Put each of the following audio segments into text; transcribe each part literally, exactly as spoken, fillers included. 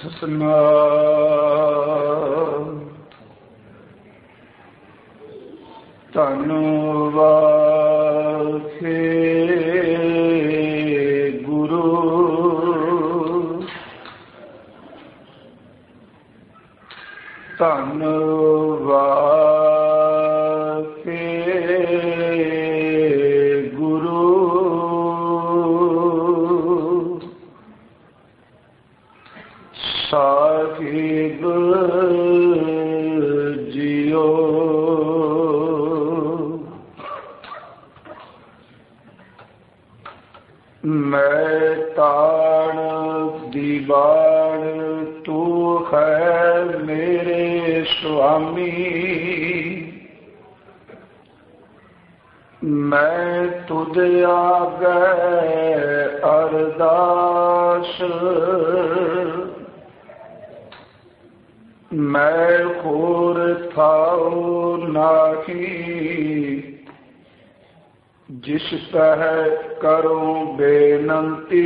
ਸਤਿਨਾਮ ਧੰਨਵਾਦ ਗੁਰੂ ਧੰਨਵਾਦ ਗੁਰੂ ਸਾਹਿਬ ਜੀਓ। ਮੈਂ ਤਾਣ ਦੀਵਾਨ ਤੂੰ ਹੈ ਮੇਰੇ ਸੁਆਮੀ, ਮੈਂ ਤੁਧ ਆਗੈ ਅਰਦਾਸ, ਮੈਂ ਹੋਰ ਥਾਉ ਨਾਹੀ, ਜਿਸ ਤਹਿ ਕਰੂੰ ਬੇਨੰਤੀ।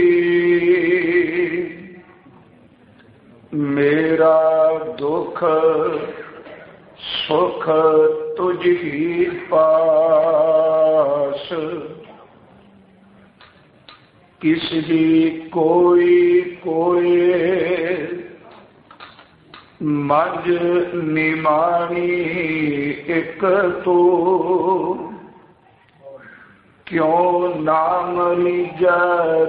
ਮੇਰਾ ਦੁਖ ਸੁਖ ਤੁਝ ਹੀ ਪਾਸ, ਕਿਸ ਦੀ ਕੋਈ ਕੋਇ ਮਝ ਨਿਮਾਣੀ। ਇੱਕ ਤੂੰ ਕਿਉਂ ਨਾਮ ਲੀਜੈ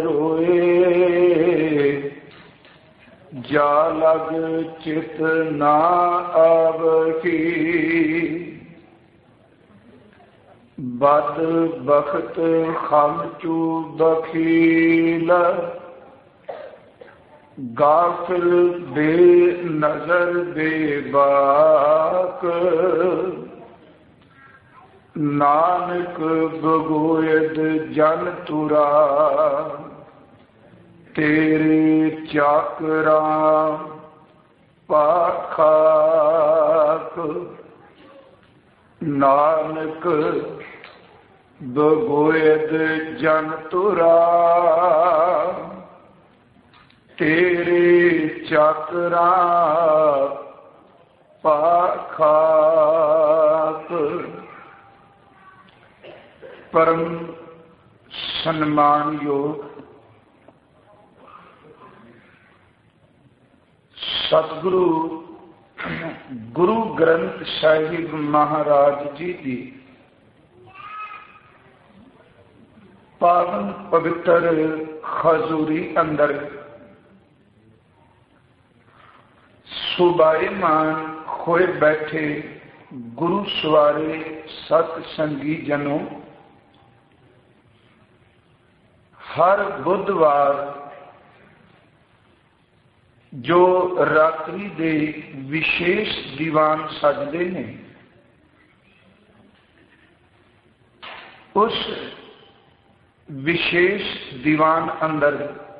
ਰੋਏ, ਜਾ ਲਗ ਚਿਤ ਨਾ ਆਵਹੀ। ਬਦ ਬਖਤ ਖਮਚੂ ਬਖੀਲ, ਗਾਫਿਲ ਬੇਨਜ਼ਰ ਬੇਬਾਕ। ਨਾਨਕ ਬਗੋਇਦ ਜਨ ਤੁਰਾ, ਤੇਰੇ ਚਾਕਰਾਂ ਪਾਖਾਕ। ਨਾਨਕ ਬਗੋਇਦ ਜਨ ਤੁਰਾ, ਤੇਰੇ ਚਾਕਰਾਂ ਪਾਖਾਕ। ਪਰਮ ਸਨਮਾਨਯੋਗ ਸਤਿਗੁਰੂ ਗੁਰੂ ਗ੍ਰੰਥ ਸਾਹਿਬ ਮਹਾਰਾਜ ਜੀ ਦੀ ਪਾਵਨ ਪਵਿੱਤਰ ਹਜ਼ੂਰੀ ਅੰਦਰ ਸੁਭਾਏਮਾਨ ਹੋਏ ਬੈਠੇ ਗੁਰੂ ਸਵਾਰੇ ਸਤ ਸੰਗੀ ਜਨੋ, ਹਰ ਬੁੱਧਵਾਰ ਜੋ ਰਾਤਰੀ ਦੇ ਵਿਸ਼ੇਸ਼ ਦੀਵਾਨ ਸਜਦੇ ਨੇ, ਉਸ ਵਿਸ਼ੇਸ਼ ਦੀਵਾਨ ਅੰਦਰ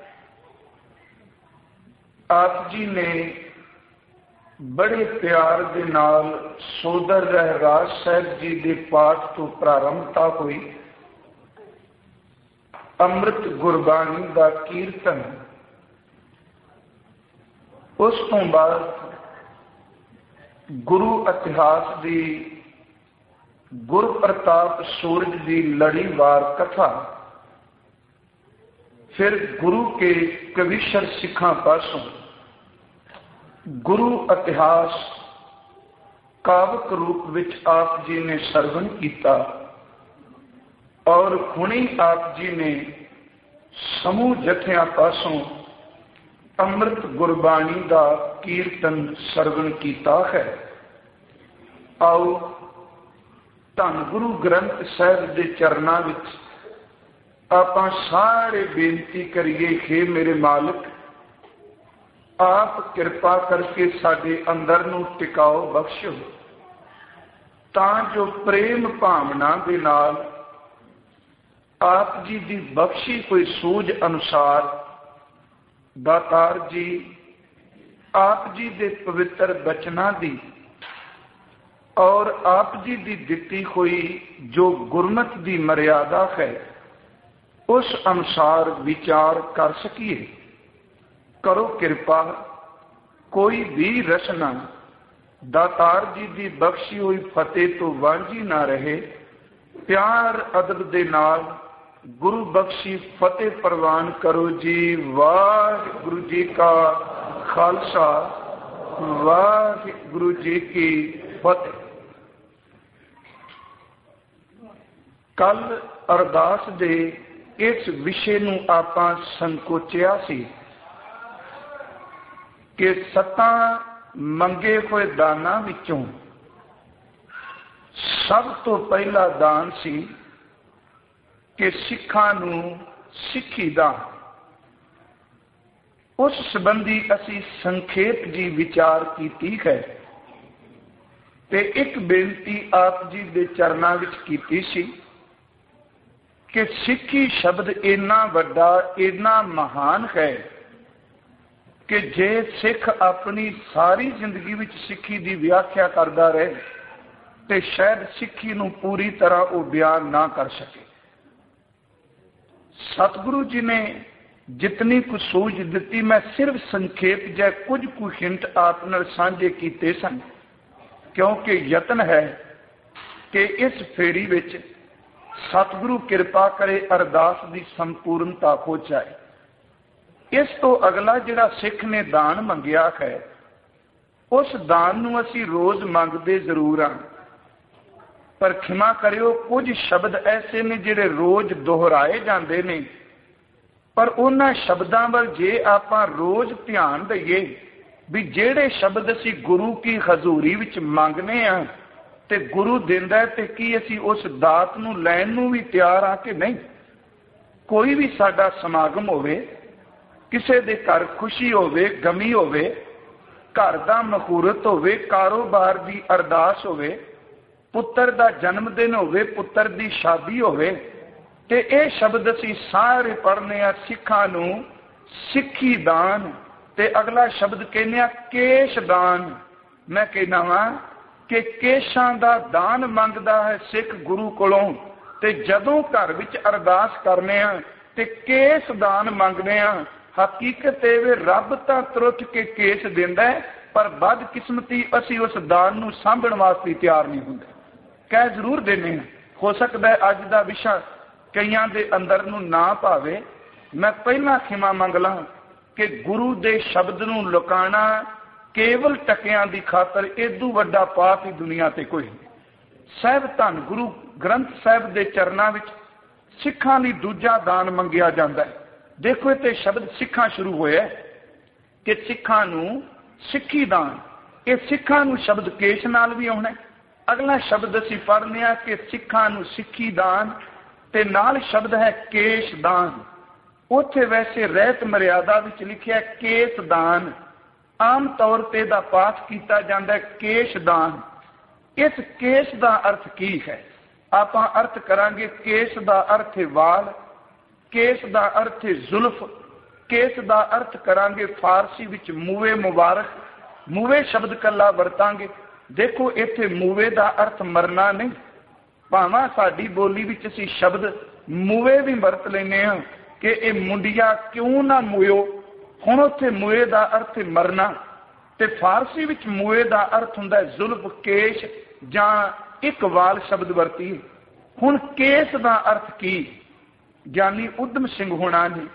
ਆਪ ਜੀ ਨੇ ਬੜੇ ਪਿਆਰ ਦੇ ਨਾਲ ਸੋਦਰ ਰਹਿਰਾਜ ਸਾਹਿਬ ਜੀ ਦੇ ਪਾਠ ਤੋਂ ਪ੍ਰਾਰੰਭਤਾ ਹੋਈ। ਅੰਮ੍ਰਿਤ ਗੁਰਬਾਣੀ ਦਾ ਕੀਰਤਨ, ਉਸ ਤੋਂ ਬਾਅਦ ਗੁਰੂ ਇਤਿਹਾਸ ਦੀ ਗੁਰ ਪ੍ਰਤਾਪ ਸੂਰਜ ਦੀ ਲੜੀਵਾਰ ਕਥਾ, ਫਿਰ ਗੁਰੂ ਕੇ ਕਵੀਸ਼ਰ ਸਿੱਖਾਂ ਪਾਸੋਂ ਗੁਰੂ ਇਤਿਹਾਸ ਕਾਵਕ ਰੂਪ ਵਿੱਚ ਆਪ ਜੀ ਨੇ ਸਰਵਣ ਕੀਤਾ, ਔਰ ਹੁਣੇ ਆਪ ਜੀ ਨੇ ਸਮੂਹ ਜਥਿਆਂ ਪਾਸੋਂ ਅੰਮ੍ਰਿਤ ਗੁਰਬਾਣੀ ਦਾ ਕੀਰਤਨ ਸਰਵਣ ਕੀਤਾ ਹੈ। ਆਓ ਧੰਨ ਗੁਰੂ ਗ੍ਰੰਥ ਸਾਹਿਬ ਦੇ ਚਰਨਾਂ ਵਿੱਚ ਆਪਾਂ ਸਾਰੇ ਬੇਨਤੀ ਕਰੀਏ ਕਿ ਮੇਰੇ ਮਾਲਕ ਆਪ ਕਿਰਪਾ ਕਰਕੇ ਸਾਡੇ ਅੰਦਰ ਨੂੰ ਟਿਕਾਓ ਬਖਸ਼ੋ, ਤਾਂ ਜੋ ਪ੍ਰੇਮ ਭਾਵਨਾ ਦੇ ਨਾਲ ਆਪ ਜੀ ਦੀ ਬਖਸ਼ੀ ਹੋਈ ਸੂਝ ਅਨੁਸਾਰ ਦਾਤਾਰ ਜੀ ਆਪ ਜੀ ਦੇ ਪਵਿੱਤਰ ਬਚਨਾਂ ਦੀ ਔਰ ਆਪ ਜੀ ਦੀ ਦਿੱਤੀ ਹੋਈ ਜੋ ਗੁਰਮਤਿ ਦੀ ਮਰਿਆਦਾ ਹੈ, ਉਸ ਅਨੁਸਾਰ ਵਿਚਾਰ ਕਰ ਸਕੀਏ। ਕਰੋ ਕਿਰਪਾ कोई भी रचना दातार जी की बख्शी हुई फतेह तो वांझी ना रहे। प्यार अदब दे नाल गुरु बख्शी फतेह प्रवान करो जी। वाहिगुरु जी का खालसा, वाहिगुरु जी की फतेह। कल अरदास दे इस विषय नूं आपां संकोचिया सी कि सत्तां मंगे हुए दानां विचों सब तो पहला दान सी कि सिखां नूं सिक्खी दान। उस संबंधी असी संखेप जी विचार कीती है ते एक बेनती आप जी दे चरनां विच कीती सी कि सिक्खी शब्द इन्ना वड्डा, इन्ना महान है कि जे सिख अपनी सारी जिंदगी विच सिक्खी दी व्याख्या करदा रहे तो शायद सिक्खी नूं पूरी तरह वो बयान ना कर सके। सतगुरु जी ने जितनी कुछ सूझ दी मैं सिर्फ संखेप जै कुछ कुछ हिंट आप नाल साझे कीते सन, क्योंकि यतन है कि इस फेरी विच सतगुरु कृपा करे अरदास की संपूर्णता हो जाए। इस तो अगला जिहड़ा सिख ने दान मंगिया है उस दान नूं असी रोज मंगते जरूर हाँ, पर खिमा करियो कुछ शब्द ऐसे ने जिहड़े रोज दोहराए जाते ने, पर उन्हां शब्दां वल जे आपां रोज ध्यान दईए भी जिहड़े शब्द असी गुरु की हजूरी विच मंगने आ ते गुरु दिंदा है, ते की असी उस दात नूं लैण नूं भी तैयार हाँ कि नहीं। कोई भी साडा समागम होवे, किसी दे घर खुशी होवे, गमी होवे, घर दा मुहूर्त होवे, कारोबार दी अरदास होवे, पुत्र दा जन्मदिन होवे, पुत्र दी शादी होवे, ते ये शब्द असी सारे पढ़ने आ सिखां नूं सिक्खी दान। ते अगला शब्द कहने आ केश दान। मैं कहना वा कि केशां दा दान मंगदा है सिख गुरु कोलों, ते जदों घर विच अरदास करने आ ते केस दान मंगने आ। हकीकत ये रब तां त्रुट के केस दिंदा है, पर बदकिस्मती असी उस दान नूं सांभण वास्ते तैयार नहीं हुंदे। कह जरूर देने हैं। हो सकता है अज दा विषय कईयां दे अंदर नूं ना भावे। मैं पहला खिमा मंग ला कि गुरु दे शब्द नूं लुकाना केवल टकियां दी खातर इदू वड्डा पाप ही दुनिया ते कोई नहीं। साहिब धन गुरु ग्रंथ साहिब दे चरनां विच सिखां लई दूजा दान मंगिया जांदा है। देखो इत्थे शब्द सिखां शुरू होया कि सिखां नूं सिक्खी दान। ये सिखां नूं शब्द केश नाल भी आउणा। अगला शब्द असीं पढ़ने आ कि सिखां नूं सिक्खी दान, ते नाल शब्द है केश दान। उत्थे वैसे रहत मर्यादा विच लिखिया केस दान। आम तौर पर दा पाठ किया जाता है केश दान। इस केश का अर्थ की है? आप अर्थ करांगे केश का अर्थ है वाल, केश का अर्थ है जुल्फ, केश का अर्थ करांगे फारसी विच मूवे मुबारक। मूवे शब्द कला वरतांगे। देखो इत्थे मूवे का अर्थ मरना नहीं, भावां साडी बोली विच असीं शब्द मूवे भी वरत लैने हां कि ये मुंडिया क्यों ना मूयो। हुण उत्थे मूए का अर्थ है मरना, ते फारसी विच मूए का अर्थ हुंदा है जुल्फ, केश जां एक वाल शब्द वरतीए। हुण केस का अर्थ की? ज्ञानी उधम सिंह होना ने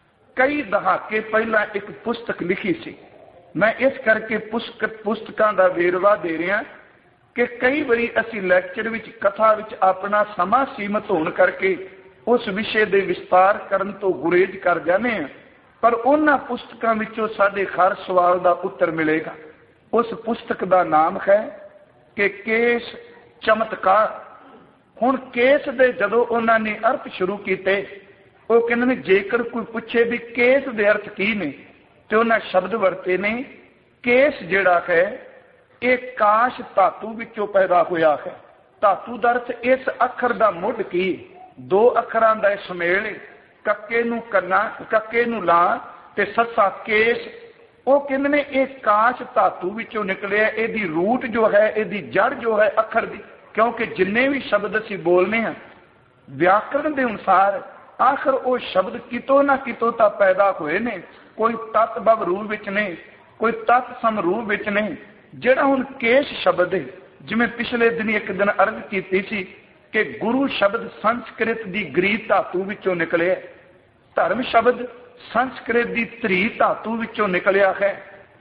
कई दहाके पहला एक पुस्तक लिखी सी। मैं इस करके पुस्तक पुस्तकां दा वेरवा दे रहा कि कई बारी असी लैक्चर विच कथा विच अपना समा सीमित होने करके उस विषय दे विस्तार करन तो गुरेज कर जाने हैं, पर उन्हां पुस्तकां विचों साडे हर सवाल का उत्तर मिलेगा। उस पुस्तक का नाम है कि केस चमत्कार। हुण केस दे जदों उन्होंने अर्थ शुरू किए, वो कहते ने जेकर कोई पूछे भी केस दे अर्थ की ने, तो उन्हें शब्द वरते ने केस जिहड़ा है ये काश धातु विचों पैदा होया है। धातु का अर्थ इस अखर का मुढ़ की, दो अखरां दा सुमेल, कक्के नूं कन्ना कक्के नूं ला ते सस्सा केस। वो कहते ने ये काश धातु विचों निकलिया, इहदी रूट जो है, इहदी जड़ जो है अखर दी। क्योंकि जिन्ने भी शब्द असीं बोलने हैं व्याकरण के अनुसार आखिर वो शब्द कितों ना कितों तो पैदा हुए ने, कोई तत्व रूप विच ने, कोई तत्सम रूप विच नहीं। जिहड़ा हुण केश शब्द है, जिवें पिछले दिन एक दिन अर्ज कीती सी कि गुरु शब्द संस्कृत दी ग्री धातु विचों निकलिया, धर्म शब्द संस्कृत दी त्री धातु विचों निकलिया है।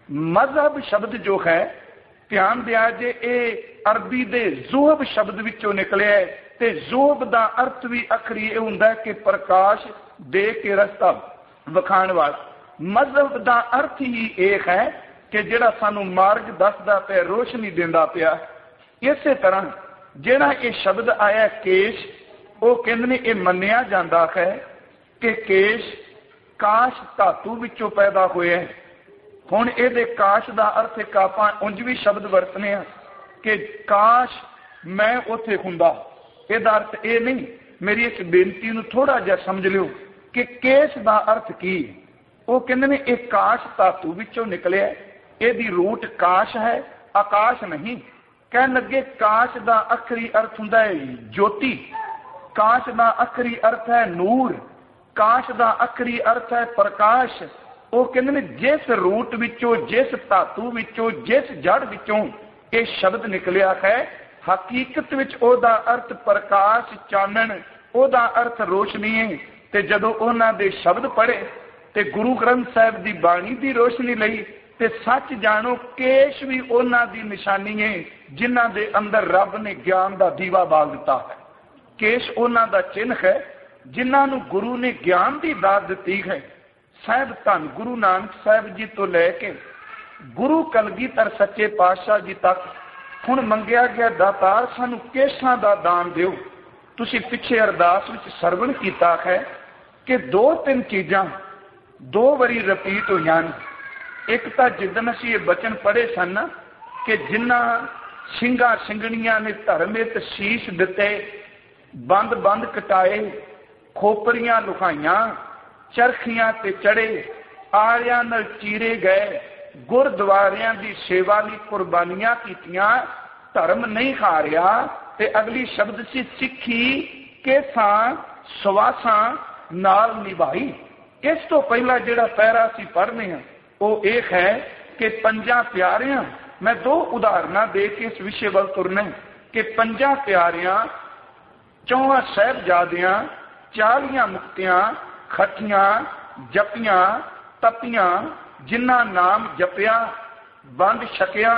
मजहब शब्द जो है, ध्यान दिया जे ये अरबी दे जुहब शब्द विचों निकलिया है, ते जुहब दा अर्थ भी अखरी ये हुंदा है कि प्रकाश दे के रस्ता विखाण वाला। मजहब दा अर्थ ही एक है कि जिहड़ा सानू मार्ग दसदा पिया, रोशनी दिंदा पिया। इसे तरह जिहड़ा ये शब्द आया केश, वो कहंदे ने ये मन्निया जांदा है कि केश काश धातु विचों पैदा होया है। हुण इहदे काश दा अर्थ एक आपां उंज भी शब्द वरतने आ कि काश मैं उत्थे हुंदा। इहदा अर्थ ये नहीं, मेरी इस बेनती नूं थोड़ा जिहा समझ लिओ कि केश दा अर्थ की। वो कहंदे ने ये काश धातु विचों निकलिया, इहदी रूट काश है, आकाश नहीं। कहन लगे काश दा अखरी अर्थ हुंदा है ज्योति, काश दा अखरी अर्थ है नूर, काश दा अखरी अर्थ है प्रकाश। वो कहंदे ने जिस रूट विचों, जिस धातु विचों, जिस जड़ विचों ये शब्द निकलिया है, हकीकत विच ओदा अर्थ प्रकाश, चानण, ओदा अर्थ रोशनी है। ते जदों उन्हां दे शब्द पढ़े ते गुरु ग्रंथ साहिब दी बाणी दी रोशनी लई ते सच जानो केश भी उन्हां दी निशानी है जिन्हां दे अंदर रब ने ज्ञान दा दीवा बाल दिता है। केश उन्हां दा चिन्ह है जिन्हां नूं गुरु ने ज्ञान दी दात दिती है। साहिब धन गुरु नानक साहिब जी तो लैके गुरु कलगीधर सच्चे पातशाह जी तक हुण मंगिया गया दातार सानू केशां दा दान दिओ। तुसीं पिछे अरदास विच सरवण कीता है कि दो तीन चीज़ां दो वारी रिपीट होईयां। एक तां जिदन असीं ये बचन पढ़े सन कि जिन्हां ਸਿੰਘਾਂ ਸਿੰਘਣੀਆਂ ने धर्मित शीश दिते, बंद बंद कटाए, खोपरियां लुकाइयां, चरखियां ते चढ़े, आरियां नाल चीरे गए, गुरद्वारियां दी सेवा लई कुर्बानियां कीतियां, धर्म नहीं हारिया। ते अगली शब्द सी सिੱਖੀ केसां सवासां नाल निभाई। इस तो पहला जिहड़ा पैरा सी पढ़ने हैं वो एक है कि पंजा प्यारियां, मैं दो उदाहरणा दे के इस विषय वल तुरना कि पंजा प्यारियां, चौहां साहिबजादियां, चालियां मुक्तियां, खटियां, जपियां, तपियां, जिन्ना नाम जपिया, बंद छकिया,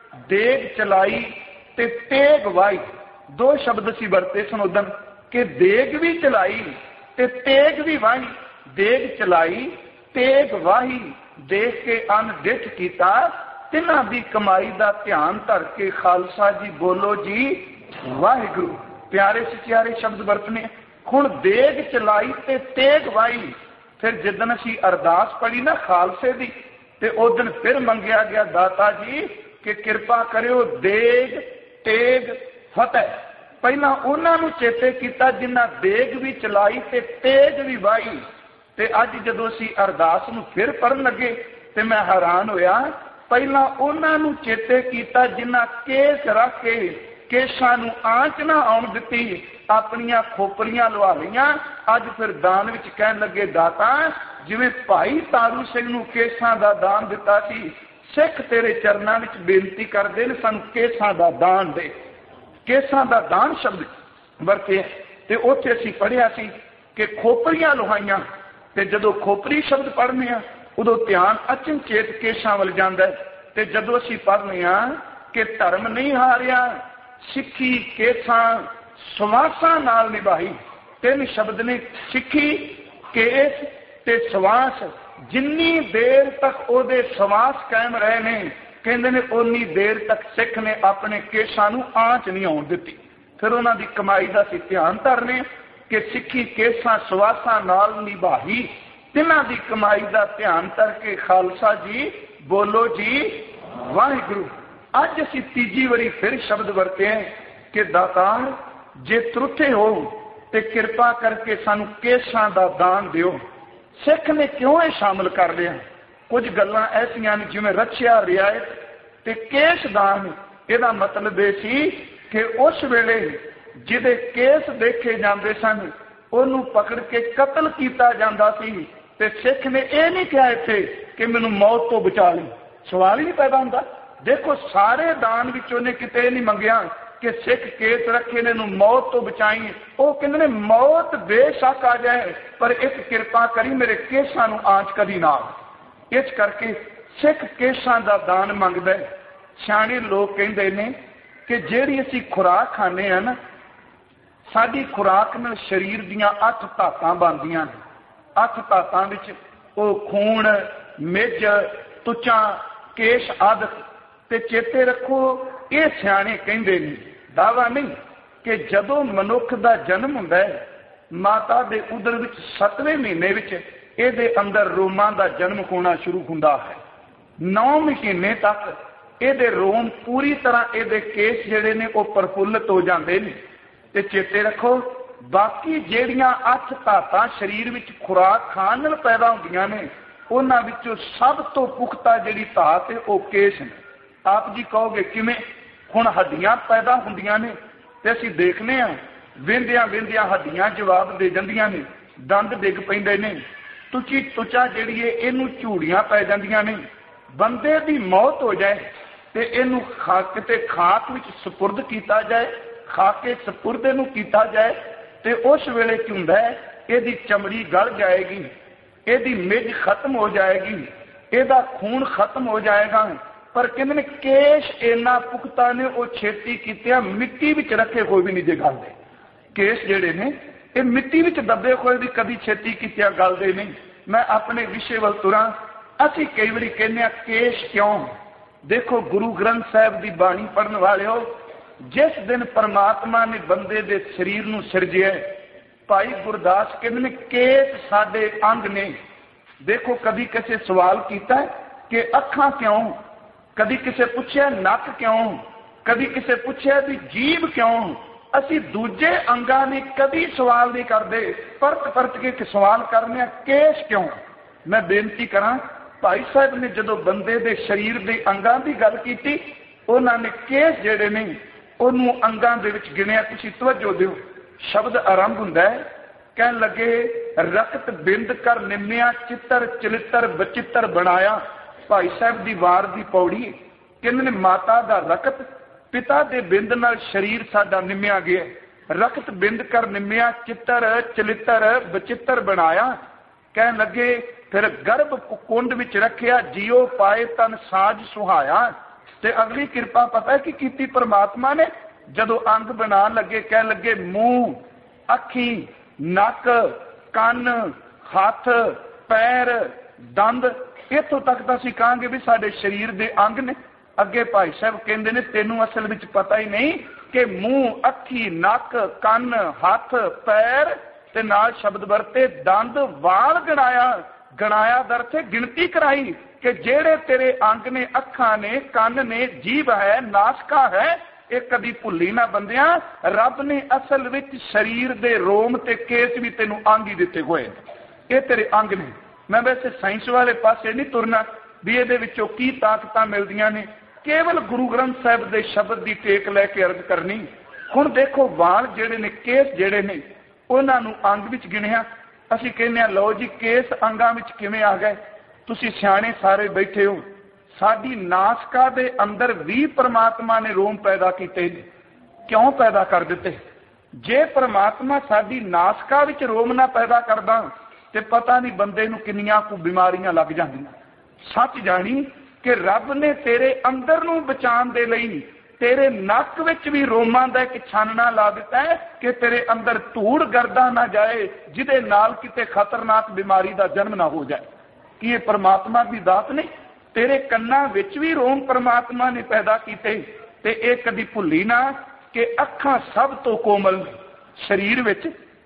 देग चलाई ते तेग वाई। दो शब्द सी वरते सन उदन कि देग भी चलाई ते तेग भी वाही। देग चलाई, तेग वाही, देख के अन डिठ कीता, तिन्हां दी कमाई दा ध्यान धर के खालसा जी बोलो जी वाहिगुरु। प्यारे सचियारे शब्द वरतने। हुण देग चलाई ते तेग वाही। फिर जिदन असीं अरदास पढ़ी ना खालसे दी ते उस दिन फिर मंगिया गया दाता जी कि कृपा करियो देग तेग फतेह। पहला उन्हां नूं चेते कीता जिन्हां देग भी चलाई ते तेग भी वाही। ते अज जदों असीं अरदास नूं फिर पढ़न लगे ते मैं हैरान होया। पहला उन्हां नूं चेते कीता जिन्हां केस रख के केशां नूं आंच ना आउण दित्ती, अपनियां खोपरियां लवा लईआं। अज फिर दान विच कहण लगे दाता जिवें भाई तारू सिंह नूं केसां दा दान दिता सी, सिख तेरे चरनां विच बेनती करदे ने सानूं केसां दा दान दे। केसां दा दान शब्द वरते ते उत्थे असीं पढ़िया सी कि खोपरियां लुहाइयां। ते जदों खोपरी शब्द पढ़ने आ उदों ध्यान अचनचेत केशां वल जांदा है। ते जदों असीं पढ़ने आ कि धर्म नहीं हारिया, सिੱਖੀ केसां सवासां नाल निभाई। तीन शब्द ने सिੱਖੀ, केस ते सवास। जिन्नी देर तक ओदे सवास कायम रहे ने कहंदे ने उन्नी देर तक सिख ने अपने केसां नूं आंच नहीं आउण दित्ती। फिर उन्हां दी कमाई दा असीं ध्यान धरने कि सिੱਖੀ केसां सवासां नाल निभाई। तिन्हां दी कमाई दा ध्यान धर के खालसा जी बोलो जी वाहिगुरु। अज असीं तीजी वारी फिर शब्द वरते हैं कि दातार जे त्रुठे हो ते किरपा करके सानू केसां दा दान दिओ। सिख ने क्यों ये शामिल कर लिया? कुछ गल्लां ऐसियां ने जिवें रक्षिया रियायत ते केस दान। इहदा मतलब ये सी कि उस वेले जिहदे केस देखे जांदे सन उहनूं पकड़ के कतल कीता जांदा सी। ते सिख ने यह नहीं कहा इत्थे कि मैनूं मौत तो बचा ली। सवाल ही नहीं पैदा होता। देखो सारे दान विच उहने किते नहीं मंगिया कि सिख केस रखे ने मौत तो बचाई। वो कहते हैं मौत बेशक आ जाए पर एक कृपा करी मेरे केसां नूं आंच कदी ना आवे। इस करके सिख केसां दा दान मंगदा है। सियाणे लोग कहते हैं कि जिहड़ी असीं खुराक खाने हैं ना, साडी खुराक नाल शरीर दीयां अठ धातां बनदियां ने। अठ धातां विच वो खून, मिज, तुचां, केश आदि। ते चेते रखो ये सियाणे कहंदे ने, दावा नहीं, कि जदों मनुख दा जन्म हुंदा है माता दे उदर विच सतवें महीने विच इहदे अंदर रोमां दा जन्म होना शुरू हुंदा है। नौ महीने तक इहदे रोम पूरी तरह इहदे केस जिहड़े ने वो प्रफुल्लित हो जांदे ने। ते चेते रखो बाकी जिहड़ियां अठ धातां शरीर विच खुराक खाण नाल पैदा हुंदियां ने उन्हां विचों सब तो पुख्ता जिहड़ी धात है वो केस ने। आप जी कहोगे किवें? हुण हड्डियां पैदा हुंदियां ने ते असीं देखने आ वेंदियां वेंदियां हड्डियां जवाब दे जांदियां ने, दंद डिग पैंदे ने, तुची तुचा जिहड़ी है इहनूं झूड़ियां पै जांदियां ने। बंदे दी मौत हो जाए ते इहनूं खा किते खाक विच सपुर्द कीता जाए, खा के सपुर्द इहनूं कीता जाए ते उस वेले की हुंदा है इहदी चमड़ी गल जाएगी, इहदी मिज खत्म हो जाएगी, इहदा खून खत्म हो जाएगा। पर कहते ने केश इन्ना पुख्ता ने वो छेती कीतिया मिट्टी विच रखे कोई भी नहीं जे गलदे। केश जिहड़े ने ये मिट्टी विच दबे कोई भी कदी छेती कीतिया गलदे नहीं। मैं अपने विषय वल तुरां। असीं कई वारी कहने आ केश क्यों? देखो गुरु ग्रंथ साहिब की बाणी पढ़न वालिओ, जिस दिन परमात्मा ने बंदे दे शरीर नूं सिरजिया, भाई गुरदास कहते ने केस साडे अंग ने। देखो कभी किसी सवाल किया कि अखां क्यों, कभी किसी पूछया नक क्यों, कभी किसी पूछया भी जीभ क्यों। असी दूजे अंगां ने कभी सवाल नहीं करते, परत परत के सवाल करने केस क्यों। मैं बेनती करा भाई साहब ने जो बंदे दे शरीर के अंगां की गल की उन्होंने केस जिहड़े ने उन्होंने अंगां दे विच गिणिया। तुसीं तवज्जो दिओ, शब्द आरंभ हुंदा है कहन लगे रकत बिंद कर निम्या चित्र चलित्र बचित्र बनाया। भाई साहब की वार की पौड़ी कहते ने माता का रकत पिता के बिंद नाल शरीर साडा निम्या गया। रकत बिंद कर निम्या चित्र चलित्र बचित्र बनाया। कहन लगे फिर गर्भ कुंड विच रखिया जियो पाए तन साज सुहाया। ते अगली कृपा पता है कि कीती परमात्मा ने? जदों अंग बना लगे कह लगे मूँह, अखी, नक, कन, हाथ, पैर, दंद, इत्थों तक तो असीं कहांगे भी साडे शरीर दे अंग ने। अगे भाई साहब कहंदे ने तैनूं असल विच पता ही नहीं कि मूँह, अखी, नक, कन, हाथ, पैर ते नाल शब्द वरते दंद, वाल गणाया। गणाया दरथे गिनती कराई कि जेड़े तेरे अंग ने, अखां ने, कन ने, जीभ है, नासका है, एक कदी भुल्ली ना बंदिया। रब ने असल विच शरीर दे रोम ते केस भी तेनू अंग ही दिते हुए, ये तेरे अंग ने। मैं वैसे साइंस वाले पासे नहीं तुरना भी ये विचों की ताकतां मिलदियां ने, केवल गुरु ग्रंथ साहिब दे शब्द की टेक लैके अर्ज करनी। हुण देखो वाल जेड़े ने, केस जेड़े ने, उन्हां नूं अंग विच गिणिया। असीं कहने लो जी केस अंगां विच किवें आ गए? तुसीं सियाणे सारे बैठे हो, साडी नासका दे अंदर भी परमात्मा ने रोम पैदा कीते। क्यों पैदा कर दिते? जे परमात्मा साडी नासका विच रोम ना पैदा करदा ते पता नहीं बंदे नूं किन्नियां कु बीमारियां लग जांदियां। सच जानी कि रब ने तेरे अंदर नूं बचाण दे लई तेरे नक विच भी रोमां दा एक छानना ला दिता है कि तेरे अंदर धूड़ गर्दा ना जाए, जिदे नाल किते खतरनाक बीमारी दा जन्म ना हो जाए। कि ये परमात्मा की दात नहीं? तेरे कन्ना विच भी रोम परमात्मा ने पैदा कीते। ते एक कदी भुल्ली ना कि अखां सब तो कोमल शरीर विच,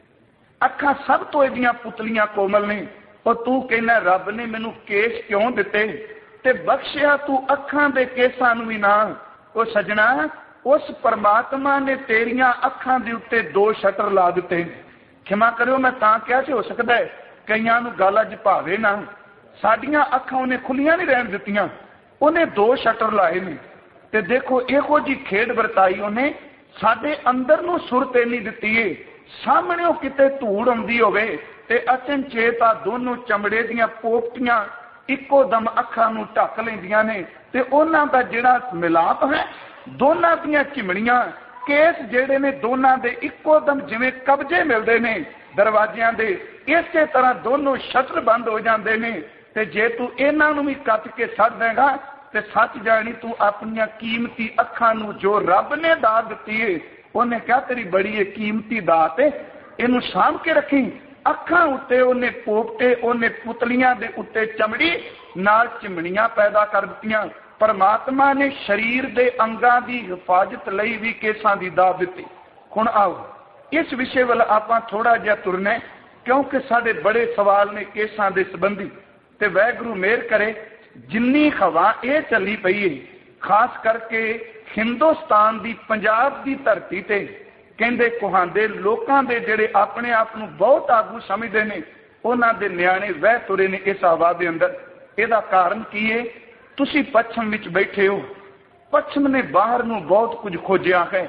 अखां सब तो इहदियां पुतलियां कोमल ने। और तू कहना रब ने मैनू केस क्यों दिते ते बख्शिया तू अखां दे केसां नूं भी ना। ओ सजना, उस परमात्मा ने तेरियां अखां दे उत्ते दो शटर ला दिते। क्षमा करियो मैं तां कहा सी हो सकदा है कईयां नूं गल अज भावे ना, साडियां अखां उहने खुलियां नहीं रहन दित्तियां, उहने दो शटर लाए ने। ते देखो इहो जी खेड वरताई उहने साडे अंदर नूं सुरत इन्नी दित्ती है, सामणेओ किते धूड़ आउंदी होवे ते अचनचेत आ दोनों चमड़े दीयां पोपटियां ਇੱਕੋ ਦਮ ਅੱਖਾਂ ਨੂੰ ਢੱਕ ਲੈਂਦੀਆਂ ਨੇ ਤੇ ਉਹਨਾਂ ਦਾ ਜਿਹੜਾ ਮਿਲਾਪ ਹੈ, ਦੋਨਾਂ ਦੀਆਂ ਚਿਮਣੀਆਂ, ਕੇਸ ਜਿਹੜੇ ਨੇ ਦੋਨਾਂ ਦੇ ਇੱਕੋ ਦਮ ਜਿਵੇਂ ਕਬਜ਼ੇ ਮਿਲਦੇ ਨੇ ਦਰਵਾਜ਼ਿਆਂ ਦੇ, ਇਸੇ ਤਰ੍ਹਾਂ ਦੋਨੋਂ ਸ਼ਟਰ ਬੰਦ ਹੋ ਜਾਂਦੇ ਨੇ। ਤੇ ਜੇ ਤੂੰ ਇਹਨਾਂ ਨੂੰ ਵੀ ਕੱਟ ਕੇ ਛੱਡ ਦੇਗਾ ਤੇ ਸੱਚ ਜਾਣੀ ਤੂੰ ਆਪਣੀਆਂ ਕੀਮਤੀ ਅੱਖਾਂ ਨੂੰ ਜੋ ਰੱਬ ਨੇ ਦਾਤ ਦਿੱਤੀ ਏ, ਉਹਨੇ ਕਿਹਾ ਤੇਰੀ ਬੜੀ ਇਹ ਕੀਮਤੀ ਦਾਤ ਏ, ਇਹਨੂੰ ਸਾਂਭ ਕੇ ਰੱਖੀ। ਅੱਖਾਂ ਉੱਤੇ ਉਹਨੇ ਪੋਪਟੇ, ਉਹਨੇ ਪੁਤਲੀਆਂ ਦੇ ਉੱਤੇ ਚਮੜੀ ਨਾਲ ਚਿਮਣੀਆਂ ਪੈਦਾ ਕਰ ਦਿੱਤੀਆਂ। ਪਰਮਾਤਮਾ ਨੇ ਸਰੀਰ ਦੇ ਅੰਗਾਂ ਦੀ ਹਿਫਾਜ਼ਤ ਲਈ ਵੀ ਕੇਸਾਂ ਦੀ ਦਾਤ ਦਿੱਤੀ। ਹੁਣ ਆਓ ਇਸ ਵਿਸ਼ੇ ਵੱਲ ਆਪਾਂ ਥੋੜਾ ਜਿਹਾ ਤੁਰਨਾ, ਕਿਉਂਕਿ ਸਾਡੇ ਬੜੇ ਸਵਾਲ ਨੇ ਕੇਸਾਂ ਦੇ ਸੰਬੰਧੀ। ਤੇ ਵਾਹਿਗੁਰੂ ਮਿਹਰ ਕਰੇ ਜਿੰਨੀ ਹਵਾ ਇਹ ਚੱਲੀ ਪਈ ਹੈ, ਖਾਸ ਕਰਕੇ ਹਿੰਦੁਸਤਾਨ ਦੀ ਪੰਜਾਬ ਦੀ ਧਰਤੀ ਤੇ ਕਹਿੰਦੇ ਕੁਹਾਂਦੇ ਲੋਕਾਂ ਦੇ ਜਿਹੜੇ ਆਪਣੇ ਆਪ ਨੂੰ ਬਹੁਤ ਆਗੂ ਸਮਝਦੇ ਨੇ, ਉਹਨਾਂ ਦੇ ਨਿਆਣੇ ਵਹਿ ਤੁਰੇ ਨੇ ਇਸ ਹਵਾ ਦੇ ਅੰਦਰ। ਇਹਦਾ ਕਾਰਨ ਕੀ ਹੈ? ਤੁਸੀਂ ਪੱਛਮ ਵਿੱਚ ਬੈਠੇ ਹੋ, ਪੱਛਮ ਨੇ ਬਾਹਰ ਨੂੰ ਬਹੁਤ ਕੁਝ ਖੋਜਿਆ ਹੈ,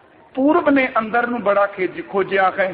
ਪੂਰਬ ਨੇ ਅੰਦਰ ਨੂੰ ਬੜਾ ਖੋਜਿਆ ਹੈ।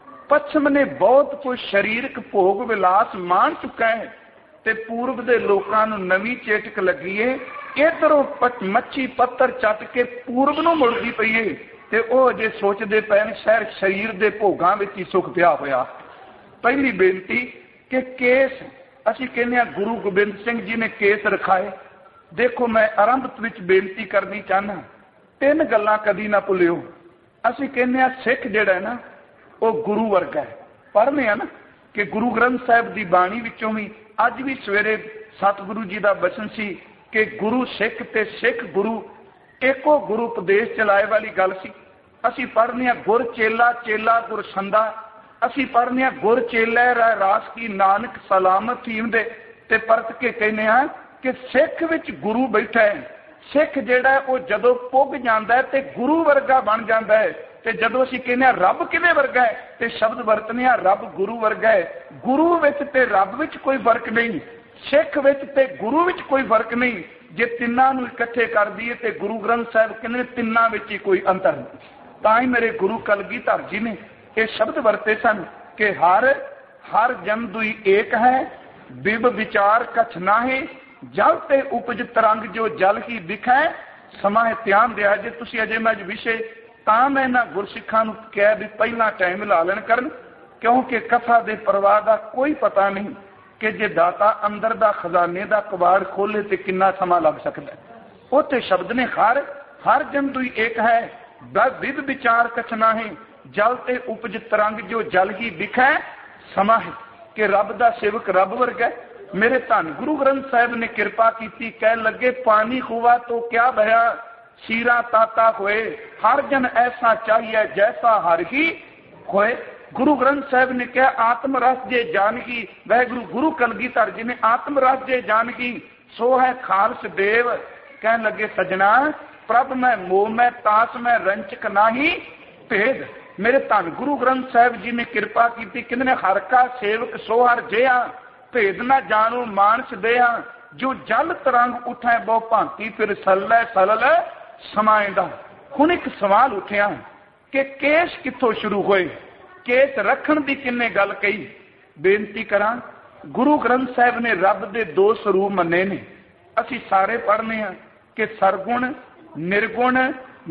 ਪੱਛਮ ਨੇ ਬਹੁਤ ਕੁਝ ਸਰੀਰਕ ਭੋਗ ਵਿਲਾਸ ਮਾਣ ਚੁੱਕਾ ਹੈ ਤੇ ਪੂਰਬ ਦੇ ਲੋਕਾਂ ਨੂੰ ਨਵੀਂ ਚੇਟਕ ਲੱਗੀ ਏ, ਇਧਰੋਂ ਮੱਛੀ ਪੱਤਰ ਚੱਟ ਕੇ ਪੂਰਬ ਨੂੰ ਮੁੜਦੀ ਪਈ ਏ ਤੇ ਉਹ ਜੇ ਸੋਚਦੇ ਪਏ ਨੇ ਸ਼ਹਿਰ ਸਰੀਰ ਦੇ ਭੋਗਾਂ ਵਿੱਚ ਹੀ ਸੁੱਖ ਪਿਆ ਹੋਇਆ। ਪਹਿਲੀ ਬੇਨਤੀ ਕਿ ਕੇਸ, ਅਸੀਂ ਕਹਿੰਦੇ ਹਾਂ ਗੁਰੂ ਗੋਬਿੰਦ ਸਿੰਘ ਜੀ ਨੇ ਕੇਸ ਰਖਾਏ। ਦੇਖੋ ਮੈਂ ਆਰੰਭ ਵਿੱਚ ਬੇਨਤੀ ਕਰਨੀ ਚਾਹੁੰਦਾ, ਤਿੰਨ ਗੱਲਾਂ ਕਦੀ ਨਾ ਭੁੱਲਿਓ। ਅਸੀਂ ਕਹਿੰਦੇ ਹਾਂ ਸਿੱਖ ਜਿਹੜਾ ਹੈ ਨਾ ਉਹ ਗੁਰੂ ਵਰਗਾ ਹੈ। ਪੜ੍ਹਦੇ ਆ ਨਾ ਕਿ ਗੁਰੂ ਗ੍ਰੰਥ ਸਾਹਿਬ ਦੀ ਬਾਣੀ ਵਿੱਚੋਂ ਵੀ ਅੱਜ ਵੀ ਸਵੇਰੇ ਸਤਿਗੁਰੂ ਜੀ ਦਾ ਬਚਨ ਸੀ ਕਿ ਗੁਰੂ ਸਿੱਖ ਤੇ ਸਿੱਖ ਗੁਰੂ ਇੱਕੋ ਗੁਰੂ ਉਪਦੇਸ਼ ਚਲਾਏ ਵਾਲੀ ਗੱਲ ਸੀ। ਅਸੀਂ ਪੜ੍ਹਦੇ ਹਾਂ ਗੁਰ ਚੇਲਾ ਚੇਲਾ ਗੁਰ ਸੰਦਾ, ਅਸੀਂ ਪੜ੍ਹਦੇ ਹਾਂ ਗੁਰ ਚੇਲੇ ਰਾਸ ਕੀ ਨਾਨਕ ਸਲਾਮਤ ਥੀਮ ਦੇ, ਤੇ ਪਰਤ ਕੇ ਕਹਿੰਦੇ ਹਾਂ ਕਿ ਸਿੱਖ ਵਿੱਚ ਗੁਰੂ ਬੈਠਾ ਹੈ। ਸਿੱਖ ਜਿਹੜਾ ਉਹ ਜਦੋਂ ਪੁੱਗ ਜਾਂਦਾ ਹੈ ਤੇ ਗੁਰੂ ਵਰਗਾ ਬਣ ਜਾਂਦਾ ਹੈ। ਤੇ ਜਦੋਂ ਅਸੀਂ ਕਹਿੰਦੇ ਹਾਂ ਰੱਬ ਕਿਹਦੇ ਵਰਗਾ ਹੈ ਤੇ ਸ਼ਬਦ ਵਰਤਨੇ ਆ ਰੱਬ ਗੁਰੂ ਵਰਗਾ ਹੈ। ਗੁਰੂ ਵਿੱਚ ਤੇ ਰੱਬ ਵਿੱਚ ਕੋਈ ਫਰਕ ਨਹੀਂ, ਸਿੱਖ ਵਿੱਚ ਤੇ ਗੁਰੂ ਵਿੱਚ ਕੋਈ ਫਰਕ ਨਹੀਂ। ਜੇ ਤਿੰਨਾਂ ਨੂੰ ਇਕੱਠੇ ਕਰ ਦਈਏ ਤੇ ਗੁਰੂ ਗ੍ਰੰਥ ਸਾਹਿਬ ਕਹਿੰਦੇ ਤਿੰਨਾਂ ਵਿੱਚ ਹੀ ਕੋਈ ਅੰਤਰ ਨਹੀਂ। ਤਾਂ ਹੀ ਮੇਰੇ ਗੁਰੂ ਕਲਗੀਧਰ ਜੀ ਨੇ ਇਹ ਸ਼ਬਦ ਵਰਤੇ ਸਨ ਕਿ ਹਰ ਹਰ ਜਨ ਦੁਈ ਏਕ ਹੈ, ਬਿਬ ਵਿਚਾਰ ਕਛ ਨਾਹੀ, ਜਲ ਤੇ ਉਪਜ ਤਰੰਗ ਜੋ ਜਲ ਹੀ ਦਿਖੈ, ਸਮਾਂ ਧਿਆਨ ਦਿਆ। ਜੇ ਤੁਸੀਂ ਅਜੇ ਮੈਂ ਵਿਸ਼ੇ ਤਾਂ ਮੈਂ ਇਹਨਾਂ ਗੁਰਸਿੱਖਾਂ ਨੂੰ ਕਿਹਾ ਵੀ ਪਹਿਲਾਂ ਟਾਈਮ ਲਾ ਲੈਣ ਕਰਨ, ਕਿਉਂਕਿ ਕਥਾ ਦੇ ਪ੍ਰਵਾਹ ਦਾ ਕੋਈ ਪਤਾ ਨਹੀਂ ਕਿ ਜੇ ਦਾਤਾ ਅੰਦਰ ਦਾ ਖਜ਼ਾਨੇ ਦਾ ਕਬਾੜ ਖੋਲੇ ਤੇ ਕਿੰਨਾ ਸਮਾਂ ਲੱਗ ਸਕਦਾ। ਉੱਥੇ ਸ਼ਬਦ ਨੇ ਹਰ ਹਰ ਜਨ ਦੁਈ ਏਕ ਹੈ, ਵਿਦ ਵਿਚਾਰ ਕਛ ਨਾਹੀ, ਜਲ ਤੇ ਉਪਜ ਤਰੰਗ ਜੋ ਜਲ ਹੀ ਦਿਖੈ, ਸਮਾਂ ਹੈ ਕਿ ਰੱਬ ਦਾ ਸੇਵਕ ਰੱਬ ਵਰਗਾ। ਮੇਰੇ ਧੰਨ ਗੁਰੂ ਗ੍ਰੰਥ ਸਾਹਿਬ ਨੇ ਕਿਰਪਾ ਕੀਤੀ, ਕਹਿ ਲੱਗੇ ਪਾਣੀ ਖੂਆ ਤੋਂ ਕਿਆ ਭਇਆ, ਸ਼ੀਰਾ ਤਾਤਾ ਹੋਏ, ਹਰ ਜਨ ਐਸਾ ਚਾਹੀਏ ਜੈਸਾ ਹਰ ਹੀ ਹੋਏ। ਗੁਰੂ ਗ੍ਰੰਥ ਸਾਹਿਬ ਨੇ ਕਿਹਾ ਆਤਮ ਰਸ ਜੇ ਜਾਨਗੀ, ਵਾਹਿਗੁਰੂ ਗੁਰੂ ਕਲਗੀਧਰ ਜੀ ਨੇ ਆਤਮ ਰਸ ਜੇ ਜਾਨਗੀ ਸੋ ਹੈ ਖਾਲਸ ਦੇਵ। ਕਹਿਣ ਲੱਗੇ ਸਜਣਾ ਪ੍ਰਭ ਮੈਂ ਮੋਹ ਮੈਂ ਤਾਸ ਮੈਂ ਰੰਚਕ ਨਾਹੀ ਭੇਦ। ਮੇਰੇ ਧੰਨ ਗੁਰੂ ਗ੍ਰੰਥ ਸਾਹਿਬ ਜੀ ਨੇ ਕਿਰਪਾ ਕੀਤੀ, ਕਹਿੰਦੇ ਨੇ ਹਰ ਕਾ ਸੇਵਕ ਸੋ ਹਰ ਜਿਆ, ਭੇਦ ਨਾ ਜਾਣੂ ਮਾਨਸ ਦੇਆ, ਜੋ ਜਲ ਤਰੰਗ ਉਠੈ ਬਹੁ ਭਾਂਤੀ ਫਿਰ ਸਲੈ ਸਲਲ ਸਮਾਇਂਦਾ। ਹੁਣ ਇੱਕ ਸਵਾਲ ਉੱਠਿਆ ਕਿ ਕੇਸ ਕਿੱਥੋਂ ਸ਼ੁਰੂ ਹੋਏ, ਕੇਸ ਰੱਖਣ ਦੀ ਕਿੰਨੇ ਗੱਲ ਕਹੀ। ਬੇਨਤੀ ਕਰਾਂ ਗੁਰੂ ਗ੍ਰੰਥ ਸਾਹਿਬ ਨੇ ਰੱਬ ਦੇ ਦੋ ਸਰੂਪ ਮੰਨੇ ਨੇ। ਅਸੀਂ ਸਾਰੇ ਪੜ੍ਹਨੇ ਆ ਕਿ ਸਰਗੁਣ ਨਿਰਗੁਣ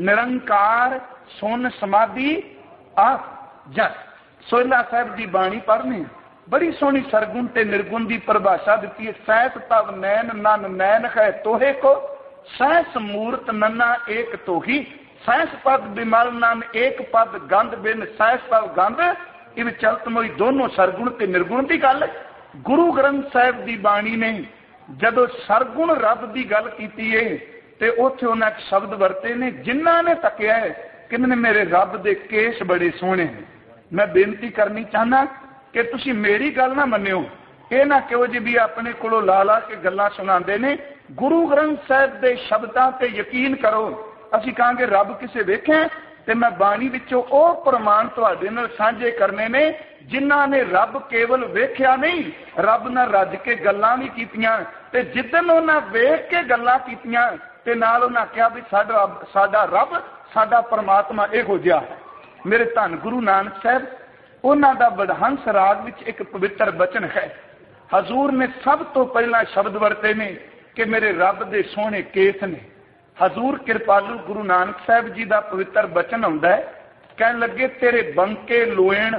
ਨਿਰੰਕਾਰ ਸੁਨ ਸਮਾਧੀ ਆਪ ਜਸ। ਸੋਹਿਲਾ ਸਾਹਿਬ ਦੀ ਬਾਣੀ ਪੜ੍ਹਨੇ ਬੜੀ ਸੋਹਣੀ ਸਰਗੁਣ ਤੇ ਨਿਰਗੁਣ ਦੀ ਪਰਿਭਾਸ਼ਾ ਦਿੱਤੀ ਹੈ। ਸਹਿਸ ਤਵ ਨੈਣ ਨਨ ਨੈਣ ਹੈ ਤੋਹੇ ਕੋ, ਸਹਿਸ ਮੂਰਤ ਨੰਨਾ ਏਕ ਤੋਹੀ, ਸਹਿਸ ਪਦ ਬਿਮਲ ਨਾਮ ਏਕ ਪਦ ਗੰਧ ਬਿਨ ਸਹਿਸ ਤਵ ਗੰਧ, ਇਹ ਚਲਤ ਮੋਈ ਦੋਨੋਂ ਸਰਗੁਣ ਤੇ ਨਿਰਗੁਣ ਦੀ ਗੱਲ। ਗੁਰੂ ਗ੍ਰੰਥ ਸਾਹਿਬ ਦੀ ਬਾਣੀ ਨੇ ਜਦੋਂ ਸਰਗੁਣ ਰੱਬ ਦੀ ਗੱਲ ਕੀਤੀ ਹੈ ਤੇ ਉੱਥੇ ਉਹਨਾਂ ਇੱਕ ਸ਼ਬਦ ਵਰਤੇ ਨੇ, ਜਿਨ੍ਹਾਂ ਨੇ ਤੱਕਿਆ ਹੈ ਕਹਿੰਦੇ ਨੇ ਮੇਰੇ ਰੱਬ ਦੇ ਕੇਸ ਬੜੇ ਸੋਹਣੇ ਨੇ। ਮੈਂ ਬੇਨਤੀ ਕਰਨੀ ਚਾਹੁੰਦਾ ਕਿ ਤੁਸੀਂ ਮੇਰੀ ਗੱਲ ਨਾ ਮੰਨਿਓ, ਇਹ ਨਾ ਕਿਹੋ ਜਿਹੀ ਵੀ ਆਪਣੇ ਕੋਲੋਂ ਲਾ ਲਾ ਕੇ ਗੱਲਾਂ ਸੁਣਾਉਂਦੇ ਨੇ। ਗੁਰੂ ਗ੍ਰੰਥ ਸਾਹਿਬ ਦੇ ਸ਼ਬਦਾਂ ਤੇ ਯਕੀਨ ਕਰੋ। ਅਸੀਂ ਕਹਾਂਗੇ ਰੱਬ ਕਿਸੇ ਵੇਖਿਆ ਤੇ ਮੈਂ ਬਾਣੀ ਵਿੱਚੋਂ ਉਹ ਪ੍ਰਮਾਣ ਤੁਹਾਡੇ ਨਾਲ ਸਾਂਝੇ ਕਰਨੇ ਨੇ ਜਿਨ੍ਹਾਂ ਨੇ ਰੱਬ ਕੇਵਲ ਵੇਖਿਆ ਨਹੀਂ, ਰੱਬ ਨਾਲ ਰੱਜ ਕੇ ਗੱਲਾਂ ਵੀ ਕੀਤੀਆਂ। ਤੇ ਜਿੱਦਣ ਉਹਨਾਂ ਵੇਖ ਕੇ ਗੱਲਾਂ ਕੀਤੀਆਂ ਤੇ ਨਾਲ ਉਹਨਾਂ ਕਿਹਾ ਵੀ ਸਾਡਾ ਸਾਡਾ ਰੱਬ ਸਾਡਾ ਪਰਮਾਤਮਾ ਇਹੋ ਜਿਹਾ ਹੈ। ਮੇਰੇ ਧੰਨ ਗੁਰੂ ਨਾਨਕ ਸਾਹਿਬ ਉਹਨਾਂ ਦਾ ਬੜਹੰਸ ਰਾਗ ਵਿੱਚ ਇੱਕ ਪਵਿੱਤਰ ਬਚਨ ਹੈ, हजूर ने सब तो पहला शब्द वरते ने कि मेरे रब दे सोहने केस ने। हजूर कृपालू गुरु नानक साहब जी का पवित्र बचन आउंदा है, कहन लगे तेरे बंके लोएण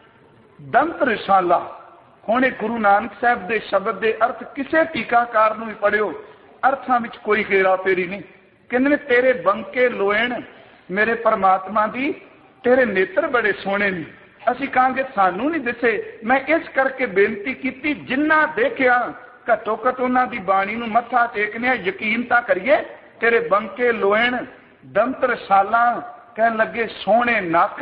दंत रिसाला। हुणे गुरु नानक साहब के शब्द के अर्थ किसी टीकाकार नूं भी पढ़ियो, अर्थां विच कोई हेरा फेरी नहीं। कहंदे तेरे बंके लोएण मेरे परमात्मा दी, तेरे नेत्र बड़े सोहणे ने। असीं कहांगे सानू नहीं दिसे। मैं इस करके बेनती की, जिन्ना देखिया घट्टो घट उन्हां दी बाणी नूं मत्था टेकने यकीन तां करिए। तेरे बंके लोएण दंत रसाला, कहन लगे सोहणे नक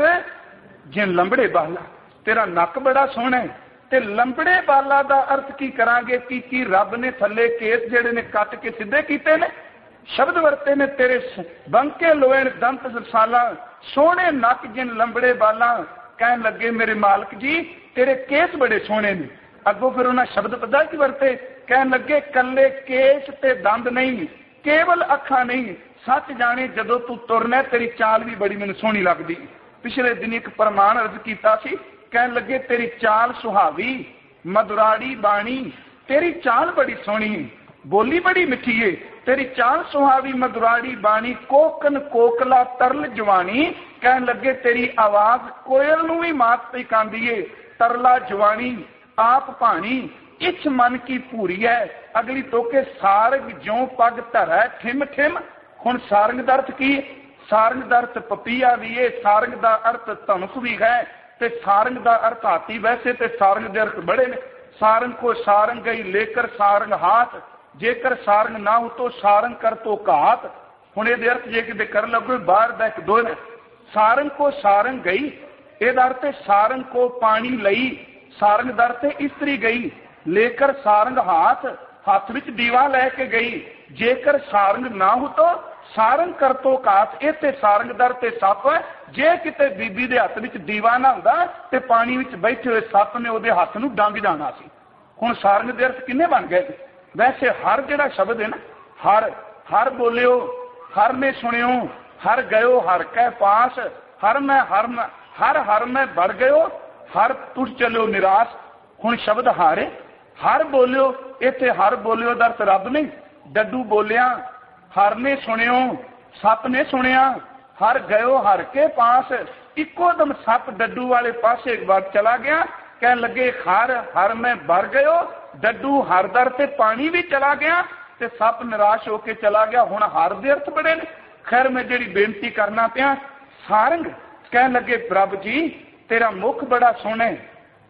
जिन लंबड़े बाला। तेरा नक बड़ा सोहना है। ते लंबड़े बाला का अर्थ की करांगे कि की रब ने थले केस जेड़े ने कट के सीधे कीते ने। शब्द वरते ने तेरे बंके लोएण दंत रसाला, सोहणे नक जिन लंबड़े बाला। कहन लगे मेरे मालक जी तेरे केस बड़े सोहने ने। अगों फिर उन्हें शब्द पता की वरते, कहन लगे कल्ले केस ते दंद नहीं, केवल अखा नहीं, सच जाने जदों तू तुरना तेरी चाल भी बड़ी मैनूं सोहनी लगदी। पिछले दिन एक प्रमाण अर्ज कीता सी, कहन लगे तेरी चाल सुहावी मधुराड़ी बाणी, तेरी चाल बड़ी सोहनी है, बोली बड़ी मिठी है। तेरी चाल सुहावी मधुराड़ी बाणी, कोकन कोकला तरल जवानी। कहन लगे तेरी आवाज कोयल नूं भी मात पे कांदी है, तरला जवानी आप भानी। इच मन की पूरी है। अगली तो के सारंग ज्यों पग धरै ठिम ठिम। हुण सारंग दा अर्थ की? सारंग दा अर्थ पपीहा भी है, सारंग दा अर्थ धनुष भी है, ते सारंग दा अर्थ हाथी। वैसे ते सारंग दे अर्थ बड़े ने। सारंग को सारंग गई लेकर सारंग हाथ, जेकर सारंग ना हो तो सारंग कर तो घात। हुण इहदे अर्थ जे किते कर लगो बाहर दा एक दो ने। सारंग को सारंग गई, इहदा अर्थ सारंग को पानी लई, सारंग दा अर्थ इस्त्री गई। लेकर सारंग हाथ, हाथ विच दीवा लैके गई। जेकर सारंग ना हो तो सारंग कर तो घात। इत्थे सारंग दर ते सप, जे किते बीबी दे हत्थ विच दीवा ना हुंदा ते पानी विच बैठे हुए सप ने उहदे हत्थ नूं डंग जाना सी। हुण सारंग दे अर्थ किन्ने बन गए? वैसे हर जिहड़ा शब्द है ना, हर हर बोलियो, हर ने सुनियो, हर गयो हर कै पास, हर मैं हर मैं हर हर मैं बढ़ गयो, हर तुझ चलो निराश। हुण शब्द हारे हर बोलियो, इत्थे हर बोलियो दा अर्थ रब नहीं। डड्डू बोलिया, हर ने सुनियो, सप ने सुनिया, हर गयो हर के पास। इको दम सप डड्डू वाले पासे एक बार चला गया। कहन लगे हर हर में भर गयो, डड्डू हर दर से पानी भी चला गया, ते सप निराश होके चला गया। हुण हर दे अर्थ बड़े ने। खैर मैं जिहड़ी बेनती करना पिया, सारंग कहन लगे प्रभ जी तेरा मुख बड़ा सोहना है,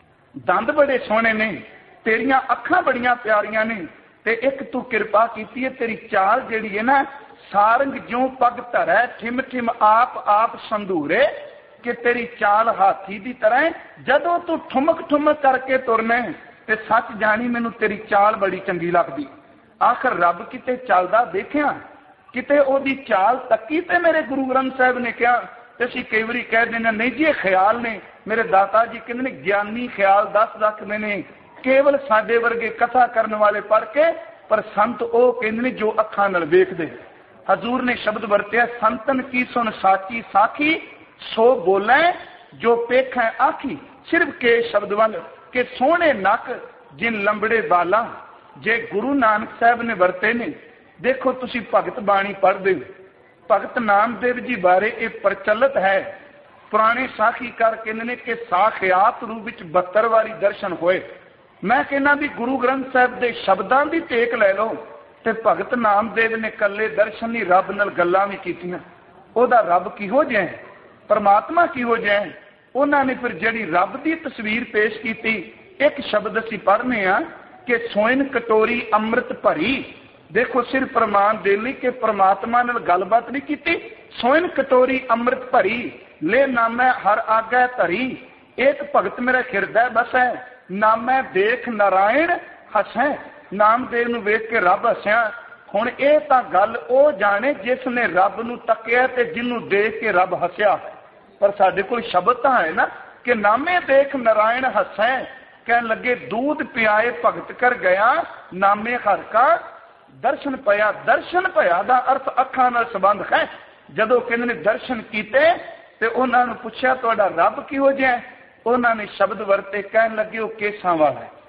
दंद बड़े सोहने ने, तेरियां अखां बड़ियां प्यारियां ने, ते एक तू कृपा कीती है तेरी चाल जिहड़ी है ना, सारंग ज्यों पग धरै ठिम ठिम आप आप संधूरे। कि तेरी चाल हाथी की तरह जदों तू ठुमक ठुमक करके तुरना ते सच जानी मैनू तेरी चाल बड़ी चंगी लगदी। आखिर रब किते चलदा देखिया, किते ओदी चाल तकी ते मेरे गुरु ग्रंथ साहब ने कहा। ते असीं कई वारी कह देना नहीं जी ख्याल ने। मेरे दाता जी कहते ने ज्ञानी ख्याल दस रखते ने, केवल साडे वर्गे कथा करने वाले पढ़ के, पर संत ओ कहते ने जो अखां नाल वेखदे। हजूर ने शब्द वरतिया, संतन की सुन साची साखी, सो बोले जो पेख है आखी। सिर्फ के शब्द वाल के सोहने नक जिन लंबड़े बाला, जे गुरु नानक साहब ने वरते ने। देखो तुसी भगत बाणी पढ़दे हो, भगत नामदेव जी बारे ये प्रचलित है। पुराने साखीकार कहते ने कि साखियात रूप विच बहत्तर वारी दर्शन होए। मैं कहना भी गुरु ग्रंथ साहब के शब्दों की टेक लै लो, ते भगत नामदेव ने कल्ले दर्शन ही रब नाल गल्लां भी कीतियां। ओहदा रब किहो जिहा है, परमात्मा किहो जिहा है। उन्होंने फिर जिहड़ी रब की तस्वीर पेश की। एक शब्द असीं पढ़ने आ कि सोइन कटोरी अमृत भरी। देखो सिर्फ प्रमाण दे लई कि परमात्मा नाल गलबात नहीं की। सोइन कटोरी अमृत भरी, ले नामै हर आगे धरी। एक भगत मेरा हिरदै बसै, नामै देख नारायण हसै। नामदेव नूं वेख के रब हसिया। हुण ये तां गल ओ जाने जिसने रब नूं तकिया ते जिन्नू देख के रब हसिया। पर साडे कोल शब्द तां है ना कि नामे देख नारायण हसै। कहन लगे दूध पियाए भगत कर गया, नामे हर का दर्शन पया। दर्शन पया दा अर्थ अखां नाल संबंध है। जदों कहंदे ने दर्शन कीते ते उन्हां नूं पुछया तुहाडा रब किहो जिहा है, उन्हां ने शब्द वरते, कहन लगे वो केसां वाला है।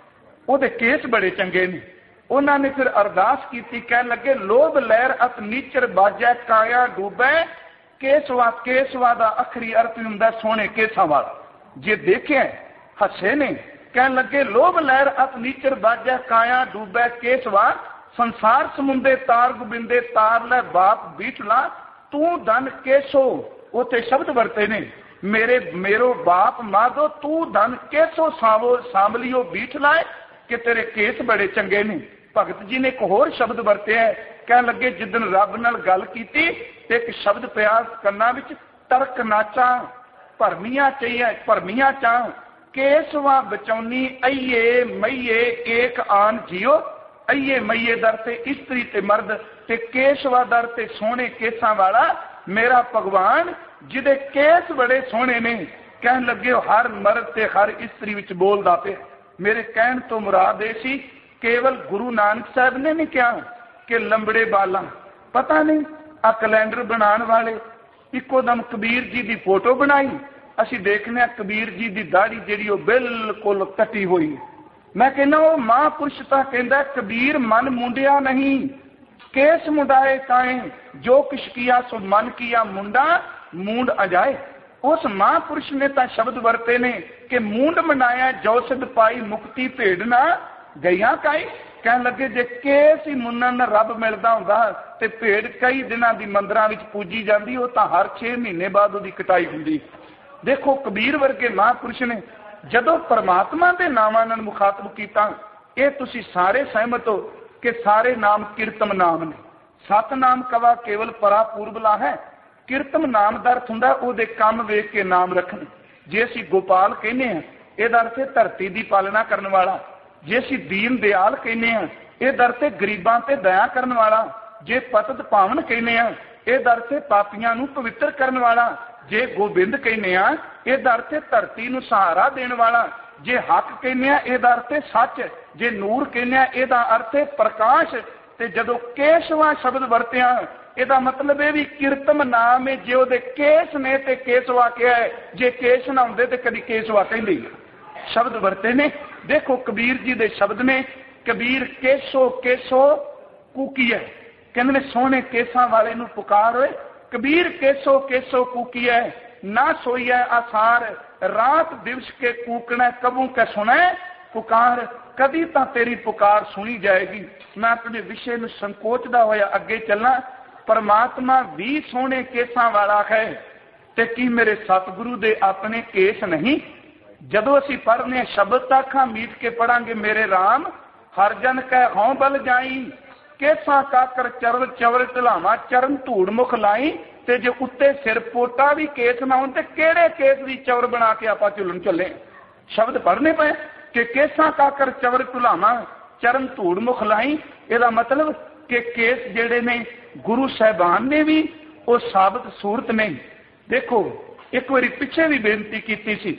ਉਹਦੇ ਕੇਸ ਬੜੇ ਚੰਗੇ ਨੇ। ਉਹਨਾਂ ਨੇ ਫਿਰ ਅਰਦਾਸ ਕੀਤੀ, ਕਹਿਣ ਲੱਗੇ ਲੋਭ ਲਹਿਰ ਅਤ ਨੀਚਰ ਬਾਜੈ ਕਾਇਆ ਡੂਬੈ। ਕੇਸਵਾ ਕੇਸਵਾ ਦਾ ਅਖਰੀ ਅਰਥ ਹੁੰਦਾ ਸੋਹਣੇ ਕੇਸਾਂ ਵਾਲਾ। ਜੇ ਦੇਖਿਆ ਹੱਸੇ ਨੇ, ਕਹਿਣ ਲੱਗੇ ਲੋਭ ਲਹਿਰ ਅਤ ਨੀਚਰ ਬਾਜੈ ਕਾਇਆ ਡੂਬੈ ਕੇਸਵਾ। ਸੰਸਾਰ ਸਮੁੰਦੇ ਤਾਰ ਗੋਬਿੰਦੇ ਤਾਰ ਲੈ ਬਾਪ ਬੀਠ ਲਾ ਤੂੰ ਧਨ ਕੇਸੋ। ਉੱਥੇ ਸ਼ਬਦ ਵਰਤੇ ਨੇ, ਮੇਰੇ ਮੇਰੋ ਬਾਪ ਮਾਧੋ ਤੂੰ ਧਨ ਕੇਸੋ ਸਾਵੋ ਸਾਂਭਲਿਓ ਬੀਠ ਲਾਏ, ਕਿ ਤੇਰੇ ਕੇਸ ਬੜੇ ਚੰਗੇ ਨੇ। ਭਗਤ ਜੀ ਨੇ ਇੱਕ ਹੋਰ ਸ਼ਬਦ ਵਰਤਿਆ, ਕਹਿਣ ਲੱਗੇ ਜਿੱਦਣ ਰੱਬ ਨਾਲ ਗੱਲ ਕੀਤੀ ਤੇ ਇੱਕ ਸ਼ਬਦ ਪਿਆ ਕੰਨਾਂ ਵਿੱਚ, ਤਰਕ ਨਾਚਾ ਭਰਮੀਆਂ ਚਾਹੀਏ ਭਰਮੀਆਂ ਚਾਹ ਕੇਸਵਾ ਬਚਾਉਣੀ ਅਈਏ ਮਈਏ ਏਕ ਆਨ ਜੀਓ। ਅਈਏ ਮਈਏ ਦਰ ਤੇ ਇਸਤਰੀ ਤੇ ਮਰਦ ਤੇ ਕੇਸਵਾ ਦਰ ਤੇ ਸੋਹਣੇ ਕੇਸਾਂ ਵਾਲਾ ਮੇਰਾ ਭਗਵਾਨ ਜਿਹਦੇ ਕੇਸ ਬੜੇ ਸੋਹਣੇ ਨੇ। ਕਹਿਣ ਲੱਗੇ ਹਰ ਮਰਦ ਤੇ ਹਰ ਇਸਤਰੀ ਵਿੱਚ ਬੋਲਦਾ ਪਿਆ। ਮੇਰੇ ਕਹਿਣ ਤੋਂ ਮੁਰਾਦ ਇਹ ਸੀ, ਕੇਵਲ ਗੁਰੂ ਨਾਨਕ ਸਾਹਿਬ ਨੇ ਨਹੀਂ ਕਿਹਾ ਕਿ ਲੰਬੜੇ ਬਾਲਾਂ, ਪਤਾ ਨਹੀਂ ਆ ਕੈਲੰਡਰ ਬਣਾਉਣ ਵਾਲੇ ਇੱਕੋ ਦਮ ਕਬੀਰ ਜੀ ਦੀ ਫੋਟੋ ਬਣਾਈ। ਅਸੀਂ ਦੇਖਦੇ ਹਾਂ ਕਬੀਰ ਜੀ ਦੀ ਦਾੜੀ ਜਿਹੜੀ ਉਹ ਬਿਲਕੁਲ ਕੱਟੀ ਹੋਈ। ਮੈਂ ਕਹਿੰਦਾ ਉਹ ਮਹਾਂਪੁਰਸ਼ ਤਾਂ ਕਹਿੰਦਾ ਕਬੀਰ ਮਨ ਮੁੰਡਿਆ ਨਹੀਂ, ਕੇਸ ਮੁੰਡਾਏ ਕਾਏ ਜੋ ਕਿਛ ਕੀਆ ਸੋ ਮਨ ਕੀਆ ਮੁੰਡਾ ਮੂੰਡ ਅਜਾਏ। ਉਸ ਮਹਾਂਪੁਰਸ਼ ਨੇ ਤਾਂ ਸ਼ਬਦ ਵਰਤੇ ਨੇ ਕਿ ਮੂੰਡ ਮਨਾਇਆ ਜੋ ਸਿਧ ਪਾਈ ਮੁਕਤੀ ਭੇਡ ਨਾ ਗਈਆਂ ਕਾਈ। ਕਹਿਣ ਲੱਗੇ ਜੇ ਕੇਸ ਹੀ ਮੁੰਨਣ ਨਾਲ ਰੱਬ ਮਿਲਦਾ ਹੁੰਦਾ ਤੇ ਭੇਡ ਕਈ ਦਿਨਾਂ ਦੀ ਮੰਦਰਾਂ ਵਿੱਚ ਪੂਜੀ ਜਾਂਦੀ, ਉਹ ਤਾਂ ਹਰ ਛੇ ਮਹੀਨੇ ਬਾਅਦ ਉਹਦੀ ਕਟਾਈ ਹੁੰਦੀ। ਦੇਖੋ ਕਬੀਰ ਵਰਗੇ ਮਹਾਂਪੁਰਸ਼ ਨੇ ਜਦੋਂ ਪਰਮਾਤਮਾ ਦੇ ਨਾਮਾਂ ਨਾਲ ਮੁਖਾਤਬ ਕੀਤਾ। ਇਹ ਤੁਸੀਂ ਸਾਰੇ ਸਹਿਮਤ ਹੋ ਕਿ ਸਾਰੇ ਨਾਮ ਕੀਰਤਮ ਨਾਮ ਨੇ। ਸਤਨਾਮ ਕਵਾ ਕੇਵਲ ਪਰਾ ਪੂਰਬਲਾ ਹੈ। ਕੀਰਤਮ ਨਾਮ ਦਾ ਅਰਥ ਹੁੰਦਾ ਉਹਦੇ ਕੰਮ ਵੇਖ ਕੇ ਨਾਮ ਰੱਖਣ। ਜੇ ਅਸੀਂ ਗੋਪਾਲ ਕਹਿੰਦੇ ਹਾਂ ਇਹਦਾ ਅਰਥ ਹੈ ਧਰਤੀ ਦੀ ਪਾਲਣਾ ਕਰਨ ਵਾਲਾ। ਜੇ ਅਸੀਂ ਦੀਨ ਦਿਆਲ ਕਹਿੰਦੇ ਹਾਂ ਇਹਦਾ ਅਰਥ ਹੈ ਗਰੀਬਾਂ ਤੇ ਦਇਆ ਕਰਨ ਵਾਲਾ। ਜੇ ਪਤਿਤ ਪਾਵਨ ਕਹਿੰਦੇ ਹਾਂ ਇਹਦਾ ਅਰਥ ਹੈ ਪਾਪੀਆਂ ਨੂੰ ਪਵਿੱਤਰ ਕਰਨ ਵਾਲਾ। ਜੇ ਗੋਬਿੰਦ ਕਹਿੰਦੇ ਆ ਇਹਦਾ ਅਰਥ ਹੈ ਧਰਤੀ ਨੂੰ ਸਹਾਰਾ ਦੇਣ ਵਾਲਾ। ਜੇ ਹੱਕ ਕਹਿੰਦੇ ਆ ਇਹਦਾ ਅਰਥ ਹੈ ਸੱਚ। ਜੇ ਨੂਰ ਕਹਿੰਦੇ ਆ ਇਹਦਾ ਅਰਥ ਹੈ ਪ੍ਰਕਾਸ਼। ਤੇ ਜਦੋਂ ਕੇਸਵਾ ਸ਼ਬਦ ਵਰਤਿਆ ਇਹਦਾ ਮਤਲਬ ਇਹ ਵੀ ਕੀਰਤਮ ਨਾਮ ਹੈ। ਜੇ ਉਹਦੇ ਕੇਸ ਨੇ ਤੇ ਕੇਸਵਾ ਕਿਹਾ ਹੈ, ਜੇ ਕੇਸ ਨਾ ਹੁੰਦੇ ਤੇ ਕਦੀ ਕੇਸਵਾ ਕਹਿੰਦੇ ਸ਼ਬਦ ਵਰਤੇ ਨੇ। ਦੇਖੋ ਕਬੀਰ ਜੀ ਦੇ ਸ਼ਬਦ ਨੇ, ਕਬੀਰ ਕੇਸੋ ਕੇਸੋ ਕੂਕੀਐ, ਕਹਿੰਦੇ ਨੇ ਸੋਹਣੇ ਕੇਸਾਂ ਵਾਲੇ ਨੂੰ ਪੁਕਾਰ ਹੋਏ। ਕਬੀਰ ਕੇਸੋ ਕੇਸੋ ਕੂਕੀਐ ਨਾ ਸੋਈਐ ਆਸਾਰ ਰਾਤ ਦਿਵਸ ਕੇ ਕੂਕਣਾ ਕਬੂ ਕੈ ਸੁਣੈ ਪੁਕਾਰ। ਕਦੀ ਤਾਂ ਤੇਰੀ ਪੁਕਾਰ ਸੁਣੀ ਜਾਏਗੀ। ਮੈਂ ਆਪਣੇ ਵਿਸ਼ੇ ਨੂੰ ਸੰਕੋਚਦਾ ਹੋਇਆ ਅੱਗੇ ਚੱਲਾਂ। ਪਰਮਾਤਮਾ ਵੀ ਸੋਹਣੇ ਕੇਸਾਂ ਵਾਲਾ ਹੈ ਤੇ ਕੀ ਮੇਰੇ ਸਤਿਗੁਰੂ ਦੇ ਆਪਣੇ ਕੇਸ ਨਹੀਂ? ਜਦੋਂ ਅਸੀਂ ਪੜ੍ਹਨੇ ਹਾਂ ਸ਼ਬਦ ਤਾਂ ਅੱਖਾਂ ਮੀਟ ਕੇ ਪੜਾਂਗੇ, ਮੇਰੇ ਰਾਮ ਹਰ ਜਨ ਕੈ ਹਉ ਬਲ ਜਾਈ ਕੇਸਾਂ ਕਾਕਰ ਚਰਲ ਚਵਲ ਢਲਾਵਾ ਚਰਨ ਧੂੜ ਮੁਖ ਲਾਈ। ਤੇ ਜੇ ਉੱਤੇ ਸਿਰ ਪੋਟਾ ਵੀ ਕੇਸ ਨਾ ਹੋਣ ਤੇ ਕਿਹੜੇ ਕੇਸ ਦੀ ਚੌਰ ਬਣਾ ਕੇ ਆਪਾਂ ਝੁਲਣ ਚੱਲੇ? ਸ਼ਬਦ ਪੜ੍ਹਨੇ ਪਏ ਕਿ ਕੇਸਾਂ ਕਾਕਰ ਚਵਰ ਢਲਾਵਾ ਚਰਨ ਧੂੜ ਮੁਖ ਲਾਈ। ਇਹਦਾ ਮਤਲਬ ਕਿ ਕੇਸ ਜਿਹੜੇ ਨੇ ਗੁਰੂ ਸਾਹਿਬਾਨ ਨੇ ਵੀ ਉਹ ਸਾਬਤ ਸੂਰਤ ਨੇ। ਦੇਖੋ ਇੱਕ ਵਾਰੀ ਪਿੱਛੇ ਵੀ ਬੇਨਤੀ ਕੀਤੀ ਸੀ,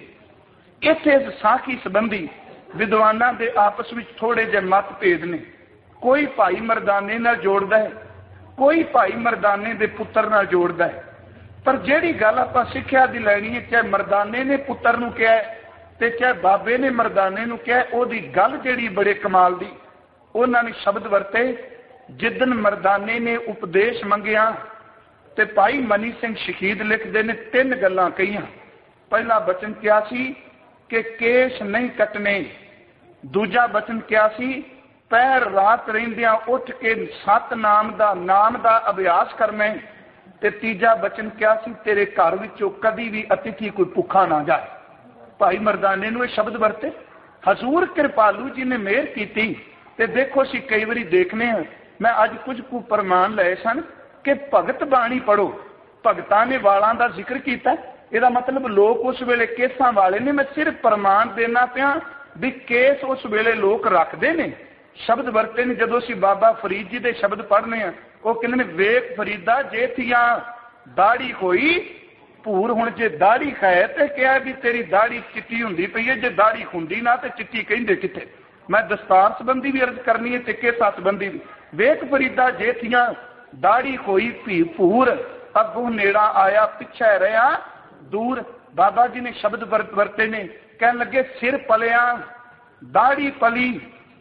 ਇੱਥੇ ਸਾਖੀ ਸੰਬੰਧੀ ਵਿਦਵਾਨਾਂ ਦੇ ਆਪਸ ਵਿੱਚ ਥੋੜੇ ਜਿਹੇ ਮਤਭੇਦ ਨੇ। ਕੋਈ ਭਾਈ ਮਰਦਾਨੇ ਨਾਲ ਜੋੜਦਾ ਹੈ, ਕੋਈ ਭਾਈ ਮਰਦਾਨੇ ਦੇ ਪੁੱਤਰ ਨਾਲ ਜੋੜਦਾ ਹੈ। ਪਰ ਜਿਹੜੀ ਗੱਲ ਆਪਾਂ ਸਿੱਖਿਆ ਦੀ ਲੈਣੀ ਹੈ, ਚਾਹੇ ਮਰਦਾਨੇ ਨੇ ਪੁੱਤਰ ਨੂੰ ਕਿਹਾ ਤੇ ਚਾਹੇ ਬਾਬੇ ਨੇ ਮਰਦਾਨੇ ਨੂੰ ਕਿਹਾ, ਉਹਦੀ ਗੱਲ ਜਿਹੜੀ ਬੜੇ ਕਮਾਲ ਦੀ। ਉਹਨਾਂ ਨੇ ਸ਼ਬਦ ਵਰਤੇ, ਜਿੱਦਨ ਮਰਦਾਨੇ ਨੇ ਉਪਦੇਸ਼ ਮੰਗਿਆ ਤੇ ਭਾਈ ਮਨੀ ਸਿੰਘ ਸ਼ਹੀਦ ਲਿਖਦੇ ਨੇ ਤਿੰਨ ਗੱਲਾਂ ਕਹੀਆਂ। ਪਹਿਲਾ ਬਚਨ ਕਿਹਾ ਸੀ ਕਿ ਕੇਸ਼ ਨਹੀਂ ਕੱਟਣੇ। ਦੂਜਾ ਬਚਨ ਕਿਹਾ ਸੀ ਪੈਰ ਰਾਤ ਰਹਿੰਦਿਆਂ ਉੱਠ ਕੇ ਸਤਨਾਮ ਦਾ ਨਾਮ ਦਾ ਅਭਿਆਸ ਕਰਨਾ। ਤੇ ਤੀਜਾ ਬਚਨ ਕਿਹਾ ਸੀ ਤੇਰੇ ਘਰ ਵਿੱਚੋਂ ਕਦੀ ਵੀ ਅਤਿਥੀ ਕੋਈ ਭੁੱਖਾ ਨਾ ਜਾਏ। ਭਾਈ ਮਰਦਾਨੇ ਨੂੰ ਇਹ ਸ਼ਬਦ ਵਰਤੇ। ਹਜ਼ੂਰ ਕਿਰਪਾਲੂ ਜੀ ਨੇ ਮਿਹਰ ਕੀਤੀ। ਤੇ ਦੇਖੋ ਅਸੀਂ ਕਈ ਵਾਰੀ ਦੇਖਨੇ ਹਾਂ, ਮੈਂ ਅੱਜ ਕੁਝ ਕੁ ਪ੍ਰਮਾਣ ਲਏ ਸਨ ਕਿ ਭਗਤ ਬਾਣੀ ਪੜੋ, ਭਗਤਾਂ ਨੇ ਵਾਲਾਂ ਦਾ ਜ਼ਿਕਰ ਕੀਤਾ। ਇਹਦਾ ਮਤਲਬ ਲੋਕ ਉਸ ਵੇਲੇ ਕੇਸਾਂ ਵਾਲੇ ਨੇ। ਮੈਂ ਸਿਰਫ ਪ੍ਰਮਾਣ ਦੇਣਾ ਪਿਆ ਵੀ ਕੇਸ ਉਸ ਵੇਲੇ ਲੋਕ ਰੱਖਦੇ ਨੇ। ਸ਼ਬਦ ਵਰਤੇ ਨੇ। ਜਦੋਂ ਅਸੀਂ ਬਾਬਾ ਫਰੀਦ ਜੀ ਦੇ ਸ਼ਬਦ ਪੜ੍ਹਨੇ ਆ, ਉਹ ਕਹਿੰਦੇ ਨੇ ਵੇਖ ਫਰੀਦਾ ਜੇ ਥੀਆਂ ਦਾੜੀ ਹੋਈ ਭੂਰ। ਹੁਣ ਜੇ ਦਾੜੀ ਖਾਏ ਤੇ ਕਿਹਾ ਵੀ ਤੇਰੀ ਦਾੜੀ ਚਿੱਟੀ ਹੁੰਦੀ ਪਈ ਹੈ, ਜੇ ਦਾੜੀ ਹੁੰਦੀ ਨਾ ਤੇ ਚਿੱਟੀ ਕਹਿੰਦੇ ਕਿੱਥੇ। ਮੈਂ ਦਸਤਾਰ ਸੰਬੰਧੀ ਵੀ ਅਰਜ਼ ਕਰਨੀ ਹੈ ਤੇ ਕੇਸਾਂ ਸੰਬੰਧੀ ਵੀ। ਵੇਖ ਫਰੀਦਾ ਜੇ ਥੀਆਂ ਦਾੜੀ ਹੋਈ ਭੀ ਭੂਰ ਅੱਗੋਂ ਨੇੜਾ ਆਇਆ ਪਿੱਛੇ ਰਿਹਾ ਦੂਰ। ਬਾਬਾ ਜੀ ਨੇ ਸ਼ਬਦ ਵਰਤੇ ਨੇ, ਕਹਿਣ ਲੱਗੇ ਸਿਰ ਪਲਿਆ ਦਾੜੀ ਪਲੀ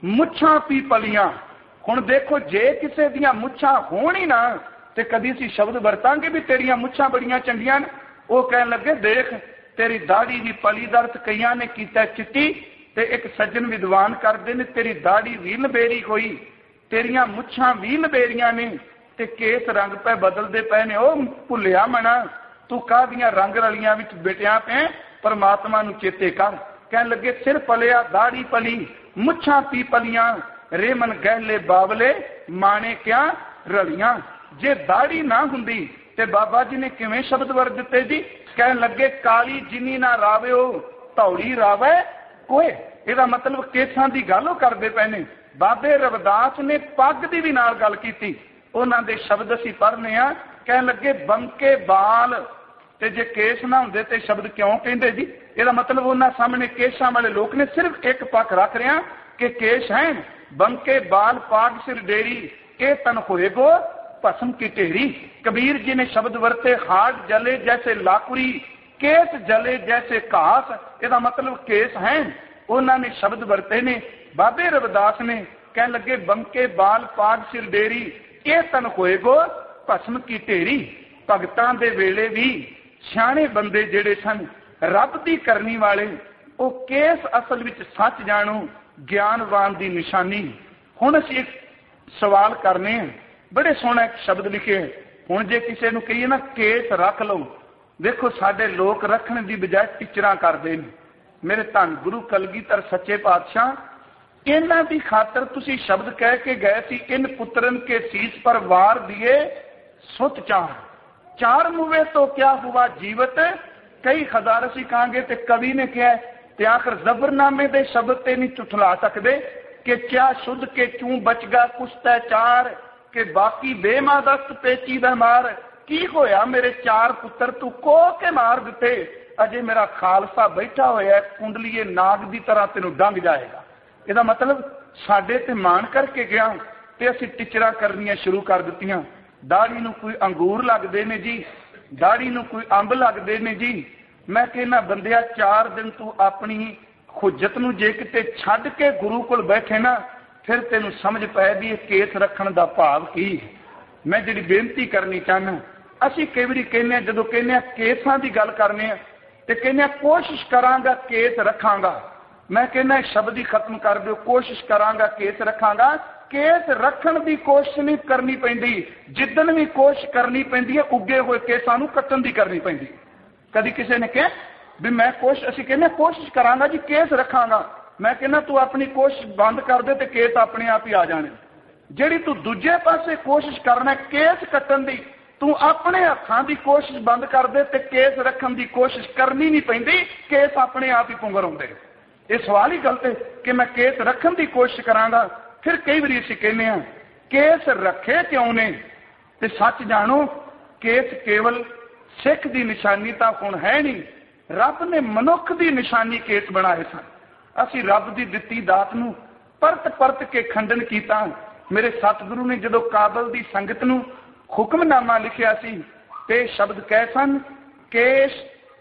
ਮੁੱਛਾਂ ਪੀਪਲੀਆਂ। ਹੁਣ ਦੇਖੋ, ਜੇ ਕਿਸੇ ਦੀਆਂ ਮੁੱਛਾਂ ਹੋਣ ਹੀ ਨਾ ਤੇ ਕਦੀ ਅਸੀਂ ਸ਼ਬਦ ਵਰਤਾਂਗੇ ਵੀ ਤੇਰੀਆਂ ਮੁੱਛਾਂ ਬੜੀਆਂ ਚੰਗੀਆਂ ਨੇ? ਉਹ ਕਹਿਣ ਲੱਗੇ, ਦੇਖ ਤੇਰੀ ਦਾੜੀ ਦੀ ਪਲੀ ਦਾ ਅਰਥ ਕਈਆਂ ਨੇ ਕੀਤਾ ਚਿੱਟੀ, ਤੇ ਇੱਕ ਸੱਜਣ ਵਿਦਵਾਨ ਕਰਦੇ ਨੇ ਤੇਰੀ ਦਾੜੀ ਵੀ ਲੰਬੇਰੀ ਹੋਈ, ਤੇਰੀਆਂ ਮੁੱਛਾਂ ਵੀ ਲੰਬੇਰੀਆਂ ਨੇ, ਤੇ ਕੇਸ ਰੰਗ ਪੈ ਬਦਲਦੇ ਪਏ ਨੇ। ਉਹ ਭੁੱਲਿਆ ਮਣਾ, ਤੂੰ ਕਾਹਦੀਆਂ ਰੰਗ ਰਲੀਆਂ ਵਿੱਚ ਬਿਟਿਆ ਪੈ, ਪਰਮਾਤਮਾ ਨੂੰ ਚੇਤੇ ਕਰ। ਕਹਿਣ ਲੱਗੇ, ਸਿਰ ਪਲਿਆ ਦਾੜੀ ਪਲੀ, ਮੁੱਛਾਂ ਪੀਪਲੀਆਂ, ਰੇਮਨ ਗਹਿਲੇ ਬਾਵਲੇ, ਮਾਣੇ ਕਿਆ ਰਲੀਆਂ। ਜੇ ਦਾੜੀ ਨਾ ਹੁੰਦੀ ਤੇ ਬਾਬਾ ਜੀ ਨੇ ਕਿਵੇਂ ਸ਼ਬਦ ਵਰ ਦਿੱਤੇ ਜੀ? ਕਹਿਣ ਲੱਗੇ, ਕਾਲੀ ਜਿਨੀ ਨਾ ਰਾਵਿਓ ਧੌਲੀ ਰਾਵੇ ਕੋਏ। ਇਹਦਾ ਮਤਲਬ ਕੇਸਾਂ ਦੀ ਗੱਲ ਉਹ ਕਰਦੇ ਪਏ ਨੇ। ਬਾਬੇ ਰਵਿਦਾਸ ਨੇ ਪੱਗ ਦੀ ਵੀ ਨਾਲ ਗੱਲ ਕੀਤੀ। ਉਹਨਾਂ ਦੇ ਸ਼ਬਦ ਅਸੀਂ ਪੜ੍ਹਨੇ ਆ। ਕਹਿਣ ਲੱਗੇ, ਬੰਕੇ ਬਾਲ, ਤੇ ਜੇ ਕੇਸ ਨਾ ਹੁੰਦੇ ਤੇ ਸ਼ਬਦ ਕਿਉਂ ਕਹਿੰਦੇ ਜੀ? ਇਹਦਾ ਮਤਲਬ ਉਹਨਾਂ ਸਾਹਮਣੇ ਕੇਸਾਂ ਵਾਲੇ ਲੋਕ ਨੇ ਸਿਰਫ ਇੱਕ ਪੱਖ ਰੱਖ ਰਿਹਾ ਕਿ ਕੇਸ ਹੈ। ਬੰਕੇ ਬਾਲ ਪਾਗ ਸਿਰ ਡੇਰੀ, ਇਹ ਤਨ ਹੋਏਗੋ ਭਸਮ ਕੀ ਢੇਰੀ। ਕਬੀਰ ਜੀ ਨੇ ਸ਼ਬਦ ਵਰਤੇ, ਹਾਟ ਜਲੇ ਜੈਸੇ ਲਾਕੜੀ, ਕੇਸ ਜਲੇ ਜੈਸੇ ਘਾਸ। ਇਹਦਾ ਮਤਲਬ ਕੇਸ ਹੈ। ਉਹਨਾਂ ਨੇ ਸ਼ਬਦ ਵਰਤੇ ਨੇ। ਬਾਬੇ ਰਵਿਦਾਸ ਨੇ ਕਹਿਣ ਲੱਗੇ, ਬੰਕੇ ਬਾਲ ਪਾਗ ਸਿਰ ਡੇਰੀ, ਇਹ ਤਨ ਹੋਏਗੋ ਭਸਮ ਕੀ ਢੇਰੀ। ਭਗਤਾਂ ਦੇ ਵੇਲੇ ਵੀ ਸਿਆਣੇ ਬੰਦੇ ਜਿਹੜੇ ਸਨ, ਰੱਬ ਦੀ ਕਰਨੀ ਵਾਲੇ, ਉਹ ਕੇਸ ਅਸਲ ਵਿੱਚ ਸੱਚ ਜਾਣੋ, ਗਿਆਨਵਾਨ ਦੀ ਨਿਸ਼ਾਨੀ। ਹੁਣ ਅਸੀਂ ਇੱਕ ਸਵਾਲ ਕਰਨੇ ਆ। ਬੜੇ ਸੋਹਣਾ ਇੱਕ ਸ਼ਬਦ ਲਿਖੇ। ਹੁਣ ਜੇ ਕਿਸੇ ਨੂੰ ਕਹੀਏ ਨਾ ਕੇਸ ਰੱਖ ਲਓ, ਦੇਖੋ ਸਾਡੇ ਲੋਕ ਰੱਖਣ ਦੀ ਬਜਾਏ ਟਿਚਰਾਂ ਕਰਦੇ ਨੇ। ਮੇਰੇ ਧੰਨ ਗੁਰੂ ਕਲਗੀਧਰ ਸੱਚੇ ਪਾਤਸ਼ਾਹ, ਇਹਨਾਂ ਦੀ ਖਾਤਰ ਤੁਸੀਂ ਸ਼ਬਦ ਕਹਿ ਕੇ ਗਏ ਸੀ, ਇਨ ਪੁੱਤਰਨ ਕੇ ਸੀਸ ਪਰ ਵਾਰ ਦੀਏ ਸੁਤ ਚਾਰ, ਚਾਰ ਮੂਵੇ ਤੋਂ ਕਿਆ ਹੁਆ ਜੀਵਤ, ਕਈ ਹਜ਼ਾਰ ਅਸੀਂ ਕਹਾਂਗੇ। ਤੇ ਕਵੀ ਨੇ ਕਿਹਾ, ਤੇ ਆਖਰ ਜ਼ਬਰਨਾਮੇ ਦੇ ਸ਼ਬਦ ਤੇ ਨਹੀਂ ਝੁਠਲਾ ਸਕਦੇ ਕਿ ਕਿਆ ਸ਼ੁੱਧ ਕੇ ਕਿਉਂ ਬਚਗਾ ਕੁਸ਼ਤੈ ਚਾਰ, ਕਿ ਬਾਕੀ ਬੇਮਾਦਸਤ ਪੇਚੀ ਦਾ ਮਾਰ। ਕੀ ਹੋਇਆ ਮੇਰੇ ਚਾਰ ਪੁੱਤਰ ਤੂੰ ਕੋਹ ਕੇ ਮਾਰ ਦਿੱਤੇ, ਅਜੇ ਮੇਰਾ ਖਾਲਸਾ ਬੈਠਾ ਹੋਇਆ ਕੁੰਡਲੀਏ ਨਾਗ ਦੀ ਤਰ੍ਹਾਂ ਤੈਨੂੰ ਡੰਗ ਜਾਏਗਾ। ਇਹਦਾ ਮਤਲਬ ਸਾਡੇ ਤੇ ਮਾਣ ਕਰਕੇ ਗਿਆ ਤੇ ਅਸੀਂ ਟਿਚਰਾਂ ਕਰਨੀਆਂ ਸ਼ੁਰੂ ਕਰ ਦਿੱਤੀਆਂ। ਦਾੜੀ ਨੂੰ ਕੋਈ ਅੰਗੂਰ ਲੱਗਦੇ ਨੇ ਜੀ, ਦਾੜੀ ਨੂੰ ਕੋਈ ਅੰਬ ਲੱਗਦੇ ਨੇ ਜੀ। ਮੈਂ ਕਹਿੰਦਾ ਬੰਦਿਆ, ਚਾਰ ਦਿਨ ਤੂੰ ਆਪਣੀ ਖੁਜਤ ਨੂੰ ਜੇ ਕਿਤੇ ਛੱਡ ਕੇ ਗੁਰੂ ਕੋਲ ਬੈਠੇ ਨਾ, ਫਿਰ ਤੈਨੂੰ ਸਮਝ ਪਏ ਵੀ ਇਹ ਕੇਸ ਰੱਖਣ ਦਾ ਭਾਵ ਕੀ। ਮੈਂ ਜਿਹੜੀ ਬੇਨਤੀ ਕਰਨੀ ਚਾਹੁੰਦਾ, ਅਸੀਂ ਕਈ ਵਾਰੀ ਕਹਿੰਦੇ ਹਾਂ, ਜਦੋਂ ਕਹਿੰਦੇ ਹਾਂ ਕੇਸਾਂ ਦੀ ਗੱਲ ਕਰਨੇ ਆ ਤੇ ਕਹਿੰਦੇ ਆ ਕੋਸ਼ਿਸ਼ ਕਰਾਂਗਾ ਕੇਸ ਰੱਖਾਂਗਾ। ਮੈਂ ਕਹਿੰਦਾ ਸ਼ਬਦ ਹੀ ਖਤਮ ਕਰ ਦਿਓ, ਕੋਸ਼ਿਸ਼ ਕਰਾਂਗਾ ਕੇਸ ਰੱਖਾਂਗਾ। ਕੇਸ ਰੱਖਣ ਦੀ ਕੋਸ਼ਿਸ਼ ਨਹੀਂ ਕਰਨੀ ਪੈਂਦੀ, ਜਿੱਦਣ ਵੀ ਕੋਸ਼ਿਸ਼ ਕਰਨੀ ਪੈਂਦੀ ਹੈ ਉੱਗੇ ਹੋਏ ਕੇਸਾਂ ਨੂੰ ਕੱਟਣ ਦੀ ਕਰਨੀ ਪੈਂਦੀ। ਕਦੀ ਕਿਸੇ ਨੇ ਕਿਹਾ ਵੀ ਮੈਂ ਕੋਸ਼ਿਸ਼, ਅਸੀਂ ਕਹਿੰਦੇ ਕੋਸ਼ਿਸ਼ ਕਰਾਂਗਾ ਜੀ ਕੇਸ ਰੱਖਾਂਗਾ। ਮੈਂ ਕਹਿੰਦਾ ਤੂੰ ਆਪਣੀ ਕੋਸ਼ਿਸ਼ ਬੰਦ ਕਰ ਦੇ ਤੇ ਕੇਸ ਆਪਣੇ ਆਪ ਹੀ ਆ ਜਾਣੇ। ਜਿਹੜੀ ਤੂੰ ਦੂਜੇ ਪਾਸੇ ਕੋਸ਼ਿਸ਼ ਕਰਨਾ ਕੇਸ ਕੱਟਣ ਦੀ, ਤੂੰ ਆਪਣੇ ਹੱਥਾਂ ਦੀ ਕੋਸ਼ਿਸ਼ ਬੰਦ ਕਰ ਦੇ ਤੇ ਕੇਸ ਰੱਖਣ ਦੀ ਕੋਸ਼ਿਸ਼ ਕਰਨੀ ਨਹੀਂ ਪੈਂਦੀ, ਕੇਸ ਆਪਣੇ ਆਪ ਹੀ ਪੁੰਗਰ ਆਉਂਦੇ। ਇਹ ਸਵਾਲ ਹੀ ਗਲਤ ਹੈ ਕਿ ਮੈਂ ਕੇਸ ਰੱਖਣ ਦੀ ਕੋਸ਼ਿਸ਼ ਕਰਾਂਗਾ। ਫਿਰ ਕਈ ਵਾਰੀ ਅਸੀਂ ਕਹਿੰਦੇ ਹਾਂ ਕੇਸ ਰੱਖੇ ਕਿਉਂ ਨੇ, ਤੇ ਸੱਚ ਜਾਣੋ ਕੇਸ ਕੇਵਲ ਸਿੱਖ ਦੀ ਨਿਸ਼ਾਨੀ ਤਾਂ ਹੁਣ ਹੈ ਨਹੀਂ, ਰੱਬ ਨੇ ਮਨੁੱਖ ਦੀ ਨਿਸ਼ਾਨੀ ਕੇਸ ਬਣਾਏ ਸਨ। ਅਸੀਂ ਰੱਬ ਦੀ ਦਿੱਤੀ ਦਾਤ ਨੂੰ ਪਰਤ ਪਰਤ ਕੇ ਖੰਡਨ ਕੀਤਾ। ਮੇਰੇ ਸਤਿਗੁਰੂ ਨੇ ਜਦੋਂ ਕਾਬਲ ਦੀ ਸੰਗਤ ਨੂੰ ਹੁਕਮਨਾਮਾ ਲਿਖਿਆ ਸੀ ਤੇ ਸ਼ਬਦ ਕਹਿ ਸਨ, ਕੇਸ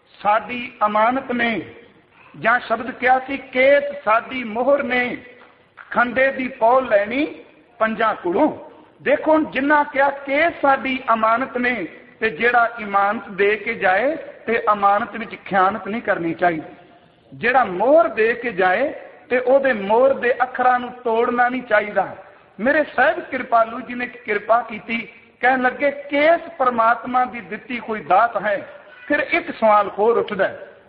ਸਾਡੀ ਅਮਾਨਤ ਨੇ, ਜਾਂ ਸ਼ਬਦ ਕਿਹਾ ਸੀ ਕੇਸ ਸਾਡੀ ਮੋਹਰ ਨੇ, ਖੰਡੇ ਦੀ ਪੌਲ ਲੈਣੀ ਪੰਜਾਂ ਕੁਲੋਂ। ਦੇਖੋ ਜਿੰਨਾ ਕਿਹਾ ਕੇਸ ਸਾਡੀ ਅਮਾਨਤ ਨੇ, ਤੇ ਜਿਹੜਾ ਇਮਾਨਤ ਦੇ ਕੇ ਜਾਏ ਤੇ ਅਮਾਨਤ ਵਿੱਚ ਖਿਆਨਤ ਨਹੀਂ ਕਰਨੀ ਚਾਹੀਦੀ। ਜਿਹੜਾ ਮੋਹਰ ਦੇ ਕੇ ਜਾਏ ਤੇ ਉਹਦੇ ਮੋਹਰ ਦੇ ਅੱਖਰਾਂ ਨੂੰ ਤੋੜਨਾ ਨਹੀਂ ਚਾਹੀਦਾ। ਮੇਰੇ ਸਾਹਿਬ ਕਿਰਪਾਲੂ ਜੀ ਨੇ ਕਿਰਪਾ ਕੀਤੀ, ਕਹਿਣ ਲੱਗੇ ਕੇਸ ਪਰਮਾਤਮਾ ਦੀ ਦਿੱਤੀ ਕੋਈ ਦਾਤ ਹੈ। ਫਿਰ ਇੱਕ ਸਵਾਲ ਹੋਰ ਉੱਠਦਾ,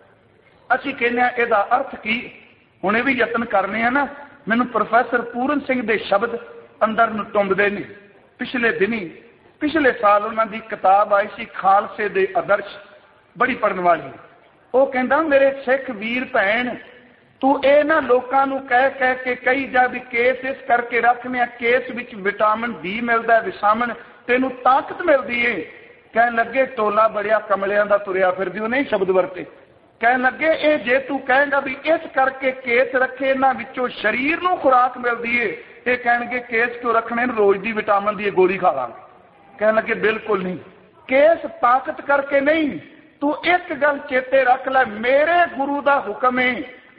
ਅਸੀਂ ਕਹਿੰਦੇ ਹਾਂ ਇਹਦਾ ਅਰਥ ਕੀ। ਹੁਣ ਇਹ ਵੀ ਯਤਨ ਕਰਨੇ ਆ ਨਾ, ਮੈਨੂੰ ਪ੍ਰੋਫੈਸਰ ਪੂਰਨ ਸਿੰਘ ਦੇ ਸ਼ਬਦ ਅੰਦਰ ਨੂੰ ਟੁੰਬਦੇ ਨੇ। ਪਿਛਲੇ ਦਿਨੀ ਪਿਛਲੇ ਸਾਲ ਉਹਨਾਂ ਦੀ ਕਿਤਾਬ ਆਈ ਸੀ ਖਾਲਸੇ ਦੇ ਆਦਰਸ਼, ਬੜੀ ਪੜਨ ਵਾਲੀ। ਉਹ ਕਹਿੰਦਾ ਮੇਰੇ ਸਿੱਖ ਵੀਰ ਭੈਣ, ਤੂੰ ਇਹ ਨਾ ਲੋਕਾਂ ਨੂੰ ਕਹਿ ਕਹਿ ਕੇ ਕਹੀ ਜਾ ਵੀ ਕੇਸ ਇਸ ਕਰਕੇ ਰੱਖਨੇ ਆ, ਕੇਸ ਵਿੱਚ ਵਿਟਾਮਿਨ ਡੀ ਮਿਲਦਾ, ਵਿਟਾਮਿਨ ਤੈਨੂੰ ਤਾਕਤ ਮਿਲਦੀ ਏ। ਕਹਿਣ ਲੱਗੇ ਟੋਲਾ ਬੜਿਆ ਕਮਲਿਆਂ ਦਾ ਤੁਰਿਆ ਫਿਰਦੀ, ਉਹ ਨਹੀਂ ਸ਼ਬਦ ਵਰਤੇ। ਕਹਿਣ ਲੱਗੇ ਇਹ ਜੇ ਤੂੰ ਕਹੇਗਾ ਵੀ ਇਸ ਕਰਕੇ ਕੇਸ ਰੱਖੇ, ਇਹਨਾਂ ਵਿੱਚੋਂ ਸਰੀਰ ਨੂੰ ਖੁਰਾਕ ਮਿਲਦੀ ਏ, ਇਹ ਕਹਿਣਗੇ ਕੇਸ ਕਿਉਂ ਰੱਖਣੇ, ਰੋਜ਼ ਦੀ ਵਿਟਾਮਿਨ ਦੀ ਗੋਲੀ ਖਾ ਲਾਂਗੇ। ਕਹਿਣ ਲੱਗੇ ਬਿਲਕੁਲ ਨਹੀਂ, ਕੇਸ ਤਾਕਤ ਕਰਕੇ ਨਹੀਂ। ਤੂੰ ਇੱਕ ਗੱਲ ਚੇਤੇ ਰੱਖ ਲੈ, ਮੇਰੇ ਗੁਰੂ ਦਾ ਹੁਕਮ ਹੈ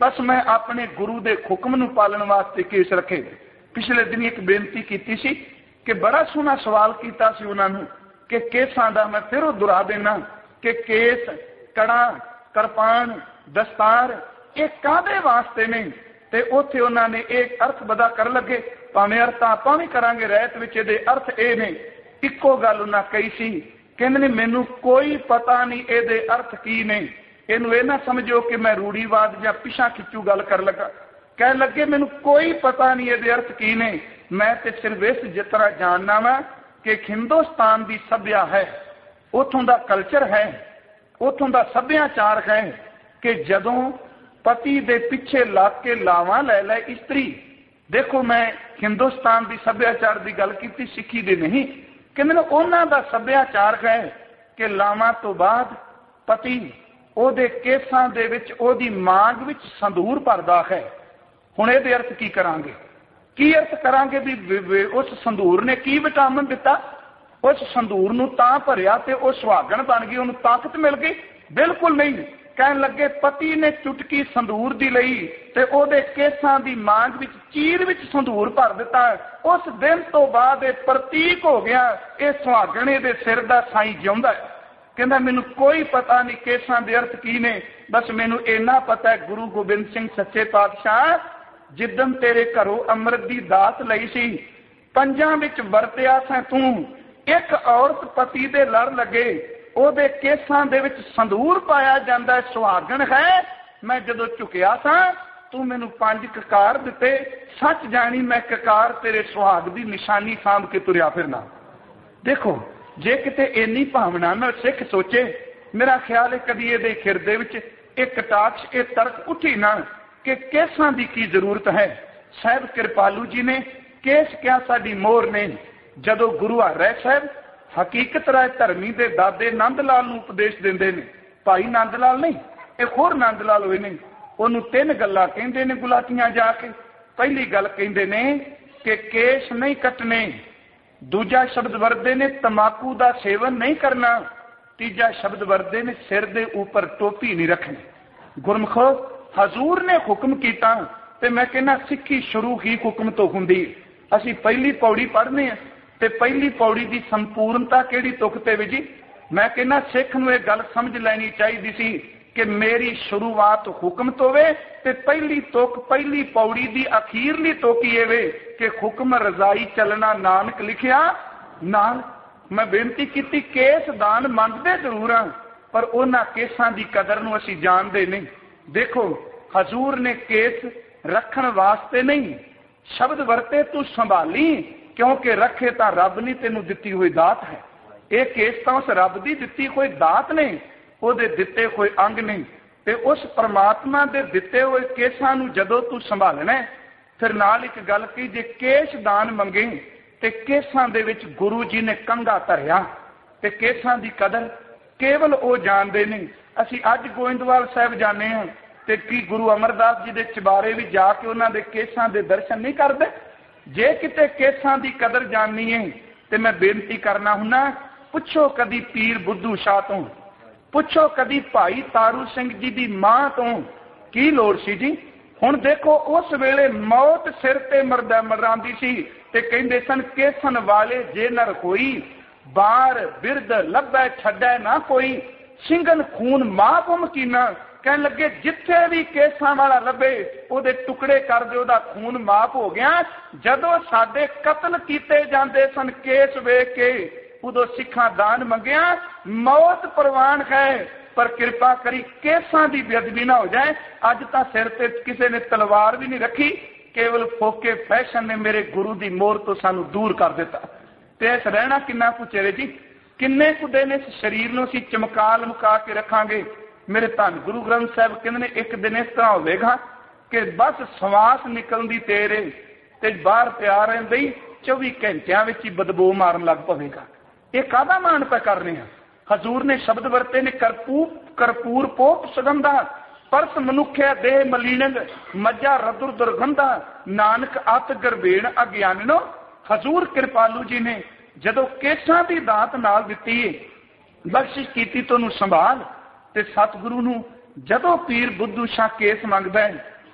बस मैं अपने गुरु के हुक्म नूं पालन वास्ते केस रखे। पिछले दिन एक बेनती की सी कि बड़ा सोहना सवाल किया सी उन्होंने कि केसां दा, मैं फिर दुहरा देना कि केस, कड़ा, करपान, दस्तार ये कादे वास्ते ने। ते उत्थे उन्होंने एक अर्थ बदा कर लगे, भावें अर्थ आपां भी करांगे, रहत विच इहदे अर्थ ये ने। इक्को गल उन्हें कही सी, कहंदे ने मैनू कोई पता नहीं इहदे अर्थ की ने, इनू यह ना समझो कि मैं रूढ़ीवाद या पिछा खिंचू गल कर लगा। कह लगे मैनू कोई पता नहीं ये अर्थ की ने, मैं तो सिर्फ इस जिस तरह जानना वा कि हिंदुस्तान की सभ्या है, उतों का कल्चर है, उतों का सभ्याचार है कि जदों पति दे पिछे लग के लावा लै लै इस्त्री। देखो मैं हिंदुस्तान की सभ्याचार की गल की, सिखी दे नहीं, कि मैंने उन्हों का सभ्याचार है कि लावा तो बाद पति ਉਹਦੇ केसां दे विच ਉਹਦੀ मांग विच संदूर भरदा है। हुण ਇਹਦੇ अर्थ की करांगे, की अर्थ करांगे भी उस संदूर ने की विटामिन दिता, उस संदूर नूं तां भरिया ते ਉਹ सुहागण बन गई, ਉਹਨੂੰ ताकत मिल गई? बिल्कुल नहीं। कहण लगे पति ने चुटकी संदूर दी लई ते ਉਹਦੇ केसां दी मांग विच चीर विच संदूर भर दिता। उस दिन तो बाद ਇਹ प्रतीक हो गया ਇਹ सुहागण ਇਹਦੇ सिर दा साईं जिउंदा है। कहना मैनू कोई पता नहीं केसां दे अर्थ की ने, बस मैनू इन्ना पता है गुरु गोबिंद सिंह सच्चे पातशाह जिदन तेरे घरों अमृत की दात लई सी, पंजां विच वरतिया सा तू, एक औरत पति दे लड़ लगे ਉਹਦੇ केसां दे विच संदूर पाया जांदा, सुहागण है। मैं जदों झुकिया सा तू मैनू पंज ककार दिते, सच जानी मैं ककार तेरे सुहाग की निशानी सामभ के तुरिया फिरना। देखो जे किते इन्नी भावना नाल सिख सोचे, मेरा ख्याल है कदी ये खिरदे विच एक कटाक्ष ये तर्क उठी ना कि केसां की की जरूरत है। साहब कृपालू जी ने केस क्या साडी मोहर ने। जदों गुरु हराय साहब हकीकत राय धर्मी के दादे नंद लाल नूं उपदेश देंदे ने, भाई नंद लाल नहीं एक होर नंद लाल होए ने, उहनूं तीन गल्लां कहिंदे ने गुलाटियां जाके। पहली गल कहिंदे ने कि केस नहीं कटने, दूजा शब्द वरदे ने तंबाकू का सेवन नहीं करना, तीजा शब्द वरदे ने सिर दे ऊपर टोपी नहीं रखनी। गुरमुखो हजूर ने हुक्म किया ते मैं कहना सिक्खी शुरू ही हुक्म तो हुंदी। असी पहली पौड़ी पढ़ने ते पहली पौड़ी की संपूर्णता किहड़ी तुक ते वी जी। मैं कहना सिख नूं इह गल समझ लैनी चाहिदी सी कि मेरी शुरुआत हुक्म तो वे ते पहली तुक पहली पौड़ी की अखीरली तुक ही वे कि हुक्म रजाई चलना नानक लिखिया नाल। मैं बेनती की केस दान मंगते जरूर हाँ, पर उन्हां केसां की कदर नूं असीं जानते नहीं। देखो हजूर ने केस रखण वास्ते नहीं शब्द वरते, तू संभाली क्योंकि रखे तो रब ने तेनों दिती हुई दात है। ये केस तो उस रब की दिती कोई दात नहीं, ਉਹਦੇ ਦਿੱਤੇ कोई अंग नहीं। ते उस परमात्मा दे दिते हुए केसां नूं जदों तू संभालना फिर नाल एक गल की, जे केस दान मंगे ते केसां दे विच गुरु जी ने कंघा धरिया ते केसां दी कदर केवल वो जानते ने। असीं अज गोइंदवाल साहब जाने हैं ते की गुरु अमरदास जी दे चबारे भी जाके उन्हां दे केसां दे दर्शन नहीं करते? जे किते केसां दी कदर जाननी है ते मैं बेनती करना हुन्ना, पुछो कदी पीर बुद्धू शाह तो, पुछो कदी भाई तारू सिंह जी की मां तो की लोड़ सी जी। हुण देखो उस वेले मौत सिर ते मरदा मरांदी सी ते कहंदे सन केसन वाले जे नर कोई, बार बिरद लभै छड्डै ना कोई, सिंगन खून माफ मकीना। कहन लगे जिथे भी केसां वाला लभे ओदे टुकड़े कर दे, ओदा खून माफ हो गया। जदों साडे कतल कीते जांदे सन केस वेख के उदों सिखा दान मंगिया, मौत प्रवान है, पर कृपा करी केसां की बेअदबी ना हो जाए। अज तो सिर ते किसी ने तलवार भी नहीं रखी, केवल फोके फैशन ने मेरे गुरु की मोहर तो सानू दूर कर दिता। ते इस रहना किन्ना कुछ है जी, किन्ने कुछ दिन इस शरीर नूं असीं चमका लमका के रखांगे। मेरे धन गुरु ग्रंथ साहब कहंदे ने एक दिन इस तरह होवेगा कि बस श्वास निकलदी तेरे ते बाहर तैयार रहिंदी चौबी घंटियां विच ही बदबू मारन लग पवेगा। ये कादा मान पे कर रहे हैं? हजूर ने शब्द वरते ने करपूर करपूर पोप सुगंधा, परस मनुख्य देह मलीनंग, मज्जा रदुर दुर्गंधा, नानक अत गरबेण अज्ञानिनो। हजूर कृपालू जी ने जदों केसां की दात नाल दिती बख्शिश की तो संभाल, ते सतगुरु नूं जदों पीर बुद्धू शाह केस मंगदा है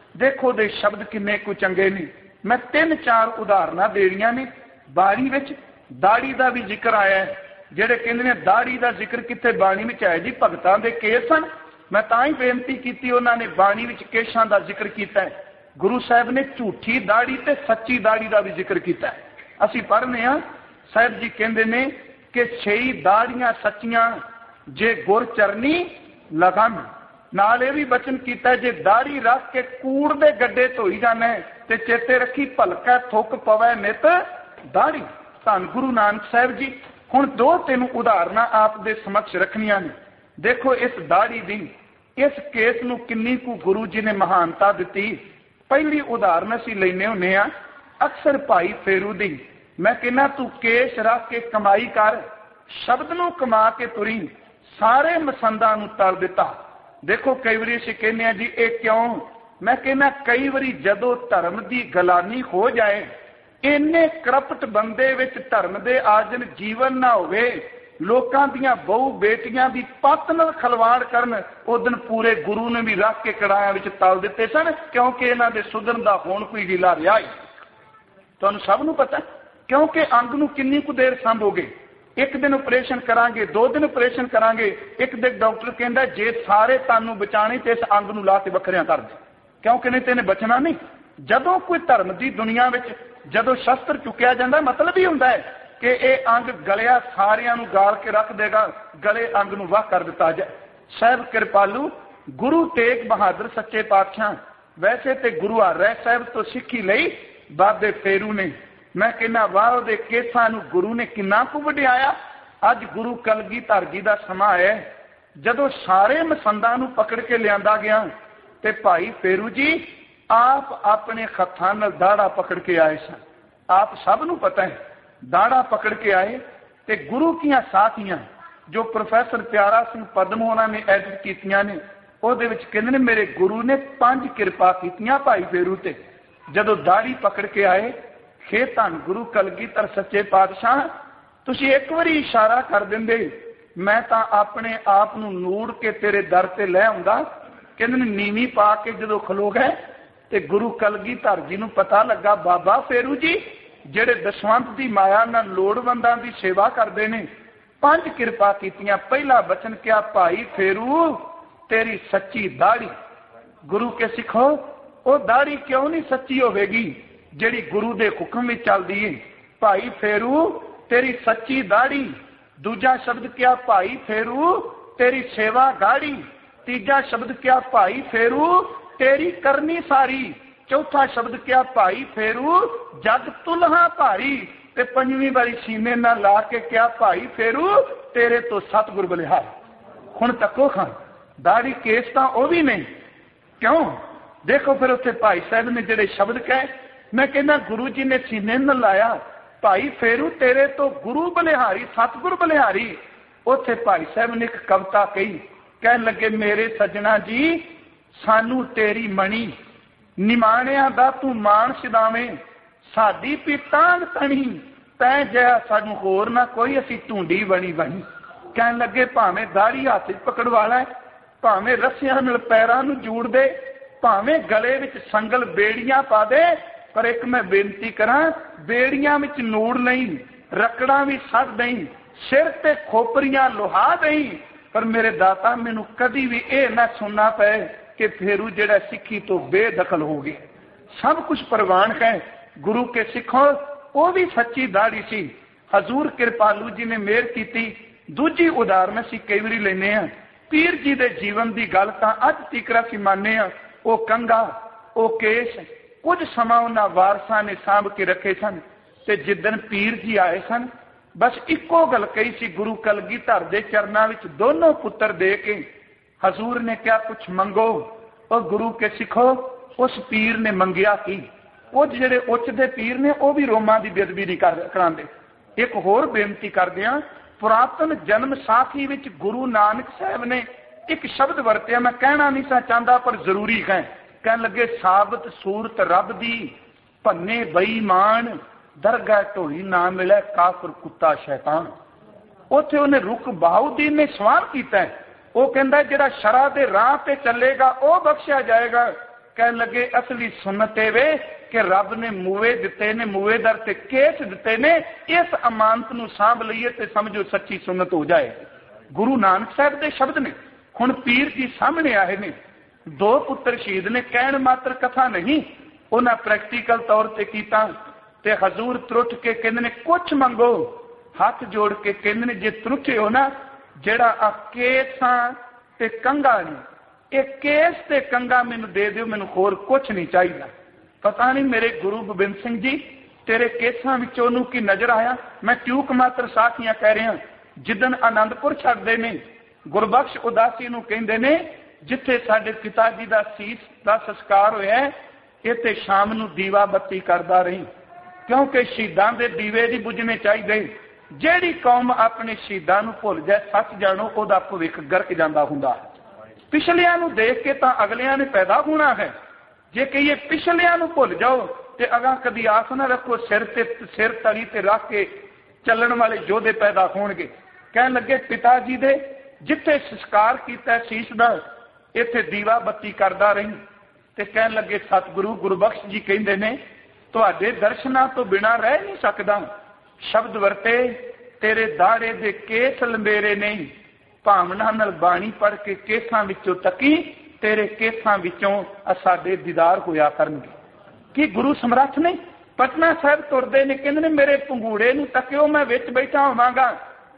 देखो दे शब्द किन्ने को चंगे ने। मैं तीन चार उदाहरण देनियां ने। बाणी विच दाढ़ी का भी जिक्र आया है, जेडे कहंदे ने दाढ़ी का जिक्र कित्थे बाणी विच है जी, भगतां दे केस सन। मैं तां ही बेनती की उन्होंने बाणी विच केशां का जिक्र किया है। गुरु साहब ने झूठी दाढ़ी ते सच्ची दाढ़ी का भी जिक्र किया है। असीं पढ़ने आ साहब जी कहंदे ने कि छे दाढ़ियां सच्चियां जे गुर चरनी लगन। नाल ये भी बचन किया जे दाढ़ी रख के कूड़ दे गड्ढे धोई जाना है ते चेते रखी भलका थुक पवै नित दाढ़ी। धन गुरु नानक साहब जी हुण दो तीन उदाहरण आप दे समक्ष रखनियां ने। देखो इस दाढ़ी दी इस केस नूं किन्नी कु गुरु जी ने महानता दी। पहली उदाहरण असीं लैने हुन्ने आ अक्सर भाई फेरू दी। मैं कहना तू केस रख के कमाई कर, शब्द नूं कमा के तुरी, सारे मसंदा नूं तर दिता। देखो कई बारी असीं कहने जी ये क्यों? मैं कहना कई बारी जदों धर्म की गलानी हो जाए, इन्ने करप्ट बंदे विच धर्म दे आजन जीवन ना होवे, लोकां दियां बहु बेटियां दी पत नाल खलवाड़ करन, उस दिन पूरे गुरु ने भी रख के कड़ाया विच तल दिते सन, क्योंकि इन्हां दे सुधरन दा होण कोई हीला रिहा ही। तुहानूं सब नूं पता, क्योंकि अंग नूं किन्नी कु देर संभोगे। एक दिन ऑपरेशन करांगे, दो दिन ऑपरेशन करांगे, एक दिन डॉक्टर कहंदा जे सारे तानूं बचाने ते इस अंग नूं ला के वखरियां कर दे, क्योंकि नहीं तेने बचना नहीं। जदों कोई धर्म की दुनिया विच जदों शस्त्र चुकिया जाता, मतलब ही हुंदा है कि यह अंग गलिया सारियां नूं गाल के रख देगा, गले अंग नूं वाह कर दिता जाए। साहब कृपालू गुरु तेग बहादुर सच्चे पातशाह वैसे तो गुरु हरराय साहब तो सिੱਖੀ ਲਈ बाबे फेरू ने। मैं कहना वाह उहदे केसां नूं गुरु ने किन्ना कु वडियाया। अज गुरु कलगीधर जी दा समां है, जदों सारे मसंदां नूं पकड़ के लियांदा गया ते भाई फेरू जी आप अपने हत्थां नाल दाड़ा पकड़ के आए सन। आप सब नूं पता है दाड़ा पकड़ के आए ते गुरु कीआं साथियां जो प्रोफैसर प्यारा सिंह पद्म उन्होंने एडिट कीतियां ने, उहदे विच कहंदे ने मेरे गुरु ने पंज किरपा कीतियां भाई फेरू ते। जदों दाड़ी पकड़ के आए, हे धन गुरु कलगीधर सच्चे पातशाह तुसीं एक बारी इशारा कर दिंदे, मैं तां अपने आप नूं नूड़ के तेरे दर ते लै आउंदा। कहंदे ने नीवी पा के जदों खलो गए ते गुरु कलगीधर जी नूं पता लगा बाबा फेरू जी जेड़े दशवंत की माया नाल लोड़वंदां दी सेवा करदे ने, पंज किरपा कीतियां। पहला बचन क्या भाई फेरू तेरी सच्ची दाढ़ी। गुरु के सिखो वो दाढ़ी क्यों नहीं सच्ची होवेगी जेड़ी गुरु दे हुक्म में चलदी है। भाई फेरू तेरी सच्ची दाढ़ी। दूजा शब्द क्या भाई फेरू तेरी सेवा गाड़ी। तीजा शब्द क्या भाई फेरू तेरी करनी सारी। चौथा शब्द क्या भाई फेरू जग तुलहा भारी। ते पंजवीं बारी सीने ना ला के क्या भाई फेरू तेरे तो सतगुर बलिहार। हुण तको खान दाढ़ी केस तां ओ भी नहीं क्यों। देखो फिर उत्थे भाई साहब ने जेड़े शब्द कहे, मैं कहना गुरु जी ने सीने न लाया भाई फेरू तेरे तो गुरु बलिहारी सतगुर बलिहारी। उत्थे भाई साहब ने एक कविता कही, कहन लगे मेरे सजना जी सानू तेरी मणी निमाणिया दा तू मान सिदावें, साडी पीतांग तणी तै जिहा सानू होर ना कोई असी ढूंढी बनी बनी। कहन लगे भावें दाढ़ी हाथ पकड़वा लै, भावें रस्सियां नाल पैरां नूं जोड़ दे, भावें गले विच संगल बेड़ियां पा दे, पर एक मैं बेनती करा बेड़ियां विच नूड़ नहीं, रकड़ा भी सट नहीं, सिर ते खोपरियां लोहा नहीं, पर मेरे दाता मैनू कदी भी यह ना सुनना पे कि फेरू जेड़ा सिक्खी तो बेदखल हो गया। सब कुछ प्रवान है। गुरु के सिखो वो भी सच्ची दाढ़ी सी। हजूर कृपालू जी ने मेहर की। दूजी उदाहरण असी कई बार लेने आ पीर जी के जीवन की गल तां अज तक असी माने आ। वो कंघा वो केस कुछ समा उन्होंने वारसा ने सांभ के रखे सन, ते जिदन पीर जी आए सन बस इको गल कही सी गुरु कलगीधर दे चरनां विच दोनों पुत्र दे के हजूर ने क्या कुछ मंगो। और गुरु के सिखो उस पीर ने मंगिया की। वो जेड़े उच्च दे पीर ने वो भी रोमां दी बेदबी नहीं कर करांदे। एक होर बेनती करदे आ, पुरातन जन्म साखी विच गुरु नानक साहब ने एक शब्द वरतिया, मैं कहना नहीं सा चाहता पर जरूरी है। कहन लगे साबत सूरत रब दी भन्ने बेईमान, दरगाह ढोई ना मिले काफर कुत्ता शैतान। उत्थे उन्हें रुख बहाउद्दीन ने सवाल किया है, वो कहता जिहड़ा शरा दे राह पे चलेगा वो बख्शिया जाएगा, ਕਹਿਣ ਲੱਗੇ ਅਸਲੀ ਸੁਨਤ ਇਹ ਵੇ ਕਿ ਰੱਬ ਨੇ ਮੂਏ ਦਿੱਤੇ ਨੇ, ਮੂਏਦਰ ਤੇ ਕੇਸ ਦਿੱਤੇ ਨੇ, ਇਸ ਅਮਾਨਤ ਨੂੰ ਸਾਂਭ ਲਈਏ ਤੇ ਸਮਝੋ ਸੱਚੀ ਸੁਨਤ ਹੋ ਜਾਏ। ਗੁਰੂ ਨਾਨਕ ਸਾਹਿਬ ਦੇ ਸ਼ਬਦ ਨੇ। ਹੁਣ ਪੀਰ ਜੀ ਸਾਹਮਣੇ ਆਏ ਨੇ, ਦੋ ਪੁੱਤਰ ਸ਼ਹੀਦ ਨੇ, ਕਹਿਣ ਮਾਤਰ ਕਥਾ ਨਹੀਂ, ਉਹਨਾਂ ਪ੍ਰੈਕਟੀਕਲ ਤੌਰ ਤੇ ਕੀਤਾ। ਤੇ ਹਜ਼ੂਰ ਤਰੁੱਠ ਕੇ ਕਹਿੰਦੇ ਨੇ ਕੁਛ ਮੰਗੋ, ਹੱਥ ਜੋੜ ਕੇ ਕਹਿੰਦੇ ਨੇ ਜੇ ਤਰੁੱਠੇ ਹੋ ਨਾ, ਜਿਹੜਾ ਆ ਕੇਸਾਂ ਤੇ ਕੰਘਾ ਨੇ, ਇਹ ਕੇਸ ਤੇ ਕੰਘਾ ਮੈਨੂੰ ਦੇ ਦਿਓ, ਮੈਨੂੰ ਹੋਰ ਕੁਛ ਨਹੀਂ ਚਾਹੀਦਾ। ਪਤਾ ਨਹੀਂ ਮੇਰੇ ਗੁਰੂ ਗੋਬਿੰਦ ਸਿੰਘ ਜੀ ਤੇਰੇ ਕੇਸਾਂ ਵਿੱਚੋਂ ਉਹਨੂੰ ਕੀ ਨਜ਼ਰ ਆਇਆ। ਮੈਂ ਟਿਊਕ ਮਾਤਰ ਸਾਖੀਆਂ ਕਹਿ ਰਿਹਾ। ਜਿੱਦਣ ਆਨੰਦਪੁਰ ਛੱਡਦੇ ਨੇ, ਗੁਰਬਖਸ਼ ਉਦਾਸੀ ਨੂੰ ਕਹਿੰਦੇ ਨੇ ਜਿੱਥੇ ਸਾਡੇ ਪਿਤਾ ਜੀ ਦਾ ਸੀਸ ਦਾ ਸੰਸਕਾਰ ਹੋਇਆ, ਇੱਥੇ ਸ਼ਾਮ ਨੂੰ ਦੀਵਾ ਬੱਤੀ ਕਰਦਾ ਰਹੀ, ਕਿਉਂਕਿ ਸ਼ਹੀਦਾਂ ਦੇ ਦੀਵੇ ਨਹੀਂ ਬੁਝਣੇ ਚਾਹੀਦੇ। ਜਿਹੜੀ ਕੌਮ ਆਪਣੇ ਸ਼ਹੀਦਾਂ ਨੂੰ ਭੁੱਲ ਜਾਏ, ਸੱਚ ਜਾਣੋ ਉਹਦਾ ਭਵਿੱਖ ਗਰਕ ਜਾਂਦਾ ਹੁੰਦਾ। ਪਿਛਲਿਆਂ ਨੂੰ ਦੇਖ ਕੇ ਤਾਂ ਅਗਲਿਆਂ ਨੇ ਪੈਦਾ ਹੋਣਾ ਹੈ। ਜੇ ਕਹੀਏ ਪਿਛਲਿਆਂ ਨੂੰ ਭੁੱਲ ਜਾਓ ਤੇ ਅਗਾਂ ਕਦੀ ਆਸ ਨਾ ਰੱਖੋ ਸਿਰ ਤੇ ਸਿਰ ਤਲੀ ਤੇ ਰੱਖ ਕੇ ਚੱਲਣ ਵਾਲੇ ਯੋਧੇ ਪੈਦਾ ਹੋਣਗੇ। ਕਹਿਣ ਲੱਗੇ ਪਿਤਾ ਜੀ ਦੇ ਜਿੱਥੇ ਸੰਸਕਾਰ ਕੀਤਾ ਸੀਸ ਦਾ, ਇੱਥੇ ਦੀਵਾ ਬੱਤੀ ਕਰਦਾ ਰਹੀ। ਤੇ ਕਹਿਣ ਲੱਗੇ ਸਤਿਗੁਰੂ ਗੁਰਬਖਸ਼ ਜੀ ਕਹਿੰਦੇ ਨੇ ਤੁਹਾਡੇ ਦਰਸ਼ਨਾਂ ਤੋਂ ਬਿਨਾਂ ਰਹਿ ਨਹੀਂ ਸਕਦਾ। ਸ਼ਬਦ ਵਰਤੇ ਤੇਰੇ ਦਾੜੇ ਦੇ ਕੇਸ ਲੰਬੇਰੇ ਨਹੀਂ, ਭਾਵਨਾ ਨਾਲ ਬਾਣੀ ਪੜ੍ਹ ਕੇ ਕੇਸਾਂ ਵਿੱਚੋਂ ਤੱਕੀ, ਤੇਰੇ ਕੇਸਾਂ ਵਿੱਚੋਂ ਸਾਡੇ ਦੀਦਾਰ ਹੋਇਆ ਕਰਨਗੇ। ਕੀ ਗੁਰੂ ਸਮਰੱਥ ਨੇ? ਪਟਨਾ ਸਾਹਿਬ ਤੁਰਦੇ ਨੇ, ਕਹਿੰਦੇ ਨੇ ਮੇਰੇ ਪੰਗੂੜੇ ਨੂੰ ਤੱਕਿਓ, ਮੈਂ ਵਿੱਚ ਬੈਠਾ ਹੋਵਾਂਗਾ।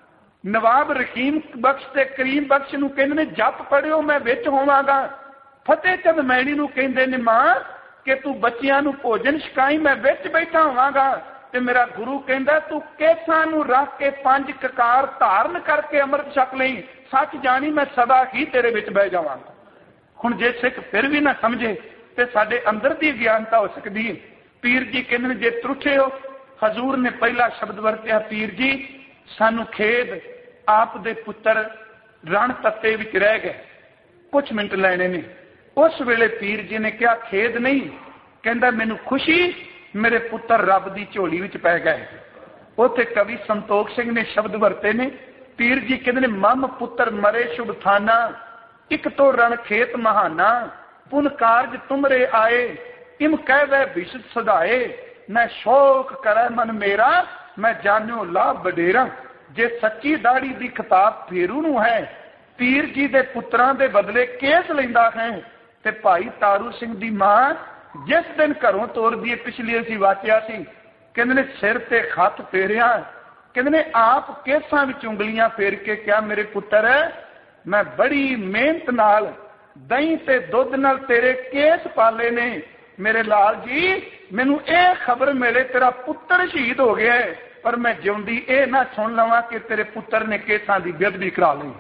ਨਵਾਬ ਰਹੀਮ ਬਖਸ਼ ਤੇ ਕਰੀਮ ਬਖਸ਼ ਨੂੰ ਕਹਿੰਦੇ ਨੇ ਜਪ ਪੜਿਓ, ਮੈਂ ਵਿੱਚ ਹੋਵਾਂਗਾ। ਫਤਿਹ ਚੰਦ ਮੈਣੀ ਨੂੰ ਕਹਿੰਦੇ ਨੇ ਮਾਂ ਕਿ ਤੂੰ ਬੱਚਿਆਂ ਨੂੰ ਭੋਜਨ ਛਕਾਈ, ਮੈਂ ਵਿੱਚ ਬੈਠਾ ਹੋਵਾਂਗਾ। ਤੇ ਮੇਰਾ ਗੁਰੂ ਕਹਿੰਦਾ ਤੂੰ ਕੇਸਾਂ ਨੂੰ ਰੱਖ ਕੇ ਪੰਜ ਕਕਾਰ ਧਾਰਨ ਕਰਕੇ ਅੰਮ੍ਰਿਤ ਛਕ ਲਈ, ਸੱਚ ਜਾਣੀ ਮੈਂ ਸਦਾ ਹੀ ਤੇਰੇ ਵਿੱਚ ਬਹਿ ਜਾਵਾਂਗਾ। ਹੁਣ ਜੇ ਸਿੱਖ ਫਿਰ ਵੀ ਨਾ ਸਮਝੇ ਤੇ ਸਾਡੇ ਅੰਦਰ ਦੀ ਗਿਆਨਤਾ ਹੋ ਸਕਦੀ ਹੈ। ਪੀਰ ਜੀ ਕਹਿੰਦੇ ਨੇ ਜੇ ਤਰੁੱਠੇ ਹੋ, ਹਜ਼ੂਰ ਨੇ ਪਹਿਲਾ ਸ਼ਬਦ ਵਰਤਿਆ, ਪੀਰ ਜੀ ਸਾਨੂੰ ਖੇਦ, ਆਪ ਦੇ ਪੁੱਤਰ ਰਣ ਤੱਤੇ ਵਿੱਚ ਰਹਿ ਗਏ, ਕੁਛ ਮਿੰਟ ਲੈਣੇ ਨੇ। ਉਸ ਵੇਲੇ ਪੀਰ ਜੀ ਨੇ ਕਿਹਾ ਖੇਦ ਨਹੀਂ, ਕਹਿੰਦਾ ਮੈਨੂੰ ਖੁਸ਼ੀ, ਮੇਰੇ ਪੁੱਤਰ ਰੱਬ ਦੀ ਝੋਲੀ ਵਿੱਚ ਪੈ ਗਏ। ਉੱਥੇ ਕਵੀ ਸੰਤੋਖ ਸਿੰਘ ਨੇ ਸ਼ਬਦ ਵਰਤੇ ਨੇ, ਪੀਰ ਜੀ ਕਹਿੰਦੇ ਨੇ ਮਮ ਪੁੱਤਰ ਮਰੇ ਸ਼ੁਭ ਥਾਨਾ, ਇੱਕ ਤੋਂ ਰਣ ਖੇਤ ਮਹਾਨਾ, ਪੁਨ ਕਾਰਜ ਤੁਮਰੇ ਆਏ, ਇਮ ਕਹਿ ਵੈ ਬਿਸ਼ਤ ਸਦਾਏ, ਮੈਂ ਸ਼ੌਕ ਕਰੇ ਮਨ ਮੇਰਾ, ਮੈਂ ਜਾਣਿਓ ਲਾਭ ਵਡੇਰਾ। ਜੇ ਸੱਚੀ ਦਾੜੀ ਦੀ ਖਿਤਾਬ ਫੇਰੂ ਨੂੰ ਹੈ, ਪੀਰ ਜੀ ਦੇ ਪੁੱਤਰਾਂ ਦੇ ਬਦਲੇ ਕੇਸ ਲੈਂਦਾ ਹੈ। ਤੇ ਭਾਈ ਤਾਰੂ ਸਿੰਘ ਦੀ ਮਾਂ ਜਿਸ ਦਿਨ ਘਰੋਂ ਤੋਰਦੀ ਹੈ, ਪਿਛਲੀ ਅਸੀਂ ਵਾਚਿਆ ਸੀ, ਕਹਿੰਦੇ ਨੇ ਸਿਰ ਤੇ ਖੱਤ ਫੇਰਿਆ, ਕਹਿੰਦੇ ਨੇ ਆਪ ਕੇਸਾਂ ਵਿੱਚ ਉਂਗਲੀਆਂ ਫੇਰ ਕੇ ਕਿਹਾ ਮੇਰੇ ਪੁੱਤਰ ਮੈਂ ਬੜੀ ਮਿਹਨਤ ਨਾਲ ਦਹੀਂ ਤੇ ਦੁੱਧ ਨਾਲ ਤੇਰੇ ਕੇਸ ਪਾਲੇ ਨੇ, ਮੇਰੇ ਲਾਲ ਜੀ ਮੈਨੂੰ ਇਹ ਖਬਰ ਮਿਲੇ ਤੇਰਾ ਪੁੱਤਰ ਸ਼ਹੀਦ ਹੋ ਗਿਆ ਹੈ, ਪਰ ਮੈਂ ਜਿਉਂਦੀ ਇਹ ਨਾ ਸੁਣ ਲਵਾਂ ਕਿ ਤੇਰੇ ਪੁੱਤਰ ਨੇ ਕੇਸਾਂ ਦੀ ਬੇਅਦਬੀ ਕਰਾ ਲਈ।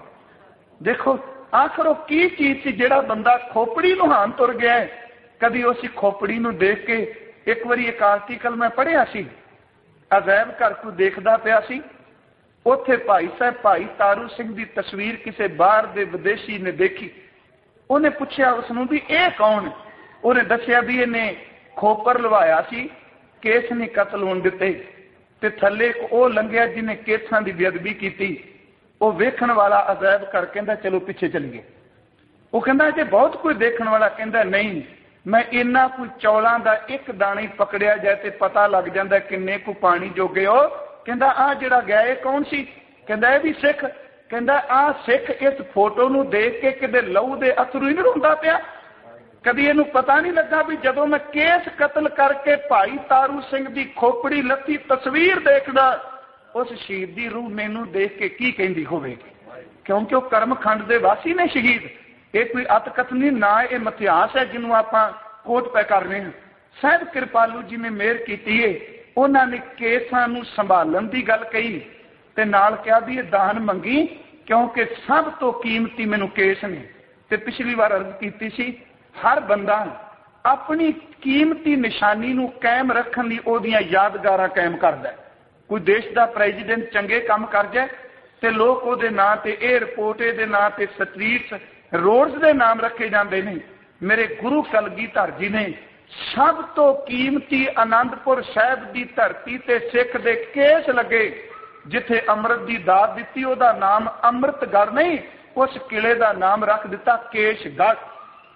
ਦੇਖੋ ਆਖਰ ਉਹ ਕੀ ਚੀਜ਼ ਸੀ ਜਿਹੜਾ ਬੰਦਾ ਖੋਪੜੀ ਨੂੰ ਹਾਨ ਤੁਰ ਗਿਆ ਹੈ। ਕਦੀ ਉਸੇ ਖੋਪੜੀ ਨੂੰ ਦੇਖ ਕੇ, ਇੱਕ ਵਾਰੀ ਇੱਕ ਆਰਟੀਕਲ ਮੈਂ ਪੜ੍ਹਿਆ ਸੀ, ਅਜੈਬ ਘਰ ਤੋਂ ਦੇਖਦਾ ਪਿਆ ਸੀ, ਉੱਥੇ ਭਾਈ ਸਾਹਿਬ ਭਾਈ ਤਾਰੂ ਸਿੰਘ ਦੀ ਤਸਵੀਰ ਕਿਸੇ ਬਾਹਰ ਦੇ ਵਿਦੇਸ਼ੀ ਨੇ ਦੇਖੀ। ਉਹਨੇ ਪੁੱਛਿਆ ਉਸਨੂੰ ਵੀ ਇਹ ਕੌਣ? ਉਹਨੇ ਦੱਸਿਆ ਵੀ ਇਹਨੇ ਖੋਪਰ ਲਵਾਇਆ ਸੀ, ਕੇਸ ਨਹੀਂ ਕਤਲ ਹੋਣ ਦਿੱਤੇ, ਤੇ ਥੱਲੇ ਉਹ ਲੰਘਿਆ ਜਿਹਨੇ ਕੇਸਾਂ ਦੀ ਬੇਅਦਬੀ ਕੀਤੀ। ਉਹ ਵੇਖਣ ਵਾਲਾ ਅਜੈਬ ਘਰ ਕਹਿੰਦਾ ਚਲੋ ਪਿੱਛੇ ਚੱਲੀਏ। ਉਹ ਕਹਿੰਦਾ ਜੇ ਬਹੁਤ ਕੋਈ ਦੇਖਣ ਵਾਲਾ, ਕਹਿੰਦਾ ਨਹੀਂ, ਮੈਂ ਇੰਨਾ ਕੋਈ ਚੌਲਾਂ ਦਾ ਇੱਕ ਦਾਣਾ ਹੀ ਪਕੜਿਆ ਜਾਏ ਤੇ ਪਤਾ ਲੱਗ ਜਾਂਦਾ ਕਿੰਨੇ ਕੁ ਪਾਣੀ ਜੋਗੇ ਹੋ। ਕਹਿੰਦਾ ਆਹ ਜਿਹੜਾ ਗਿਆ ਇਹ ਕੌਣ ਸੀ? ਕਹਿੰਦਾ ਇਹ ਵੀ ਸਿੱਖ। ਕਹਿੰਦਾ ਆਹ ਸਿੱਖ ਇਸ ਫੋਟੋ ਨੂੰ ਦੇਖ ਕੇ ਕਿਤੇ ਲਹੂ ਦੇ ਅਥਰੂ ਹੀ ਨਹੀਂ ਰੋਂਦਾ ਪਿਆ। ਕਦੀ ਇਹਨੂੰ ਪਤਾ ਨਹੀਂ ਲੱਗਾ ਵੀ ਜਦੋਂ ਮੈਂ ਕੇਸ ਕਤਲ ਕਰਕੇ ਭਾਈ ਤਾਰੂ ਸਿੰਘ ਦੀ ਖੋਪੜੀ ਲੱਥੀ ਤਸਵੀਰ ਦੇਖਦਾ, ਉਸ ਸ਼ਹੀਦ ਦੀ ਰੂਹ ਮੈਨੂੰ ਦੇਖ ਕੇ ਕੀ ਕਹਿੰਦੀ ਹੋਵੇਗੀ, ਕਿਉਂਕਿ ਉਹ ਕਰਮਖੰਡ ਦੇ ਵਾਸੀ ਨੇ ਸ਼ਹੀਦ। ਇਹ ਕੋਈ ਅਤ ਕਥਨੀ ਨਾ, ਇਹ ਮਿਥਿਹਾਸ ਹੈ ਜਿਹਨੂੰ ਆਪਾਂ ਕੋਟ ਪੈ ਕਰ ਰਹੇ ਹਾਂ। ਸਾਹਿਬ ਕਿਰਪਾਲੂ ਜੀ ਨੇ ਮਿਹਰ ਕੀਤੀ ਹੈ, ਉਹਨਾਂ ਨੇ ਕੇਸਾਂ ਨੂੰ ਸੰਭਾਲਣ ਦੀ ਗੱਲ ਕਹੀ ਤੇ ਨਾਲ ਕਿਹਾ ਵੀ ਇਹ ਦਾਨ ਮੰਗੀ ਕਿਉਂਕਿ ਸਭ ਤੋਂ ਕੀਮਤੀ ਮੈਨੂੰ ਕੇਸ ਨੇ। ਤੇ ਪਿਛਲੀ ਵਾਰ ਅਰਜ਼ ਕੀਤੀ ਸੀ ਹਰ ਬੰਦਾ ਆਪਣੀ ਕੀਮਤੀ ਨਿਸ਼ਾਨੀ ਨੂੰ ਕਾਇਮ ਰੱਖਣ ਲਈ ਉਹਦੀਆਂ ਯਾਦਗਾਰਾਂ ਕਾਇਮ ਕਰਦਾ। ਕੋਈ ਦੇਸ਼ ਦਾ ਪ੍ਰੈਜ਼ੀਡੈਂਟ ਚੰਗੇ ਕੰਮ ਕਰ ਜਾਏ ਤੇ ਲੋਕ ਉਹਦੇ ਨਾਂ ਤੇ ਏਅਰਪੋਰਟ, ਇਹਦੇ ਨਾਂ ਤੇ ਸਟਰੀਟਸ, ਰੋਡਸ ਦੇ ਨਾਮ ਰੱਖੇ ਜਾਂਦੇ ਨੇ। ਮੇਰੇ ਗੁਰੂ ਕਲਗੀਧਰ ਜੀ ਨੇ ਸਭ ਤੋਂ ਕੀਮਤੀ ਆਨੰਦਪੁਰ ਸਾਹਿਬ ਦੀ ਧਰਤੀ ਤੇ ਸਿੱਖ ਦੇ ਕੇਸ ਲੱਗੇ, ਜਿੱਥੇ ਅੰਮ੍ਰਿਤ ਦੀ ਦਾਤ ਦਿੱਤੀ, ਉਹਦਾ ਨਾਮ ਅੰਮ੍ਰਿਤਗੜ੍ਹ ਨਹੀਂ, ਉਸ ਕਿਲੇ ਦਾ ਨਾਮ ਰੱਖ ਦਿੱਤਾ ਕੇਸ਼ਗੜ੍ਹ।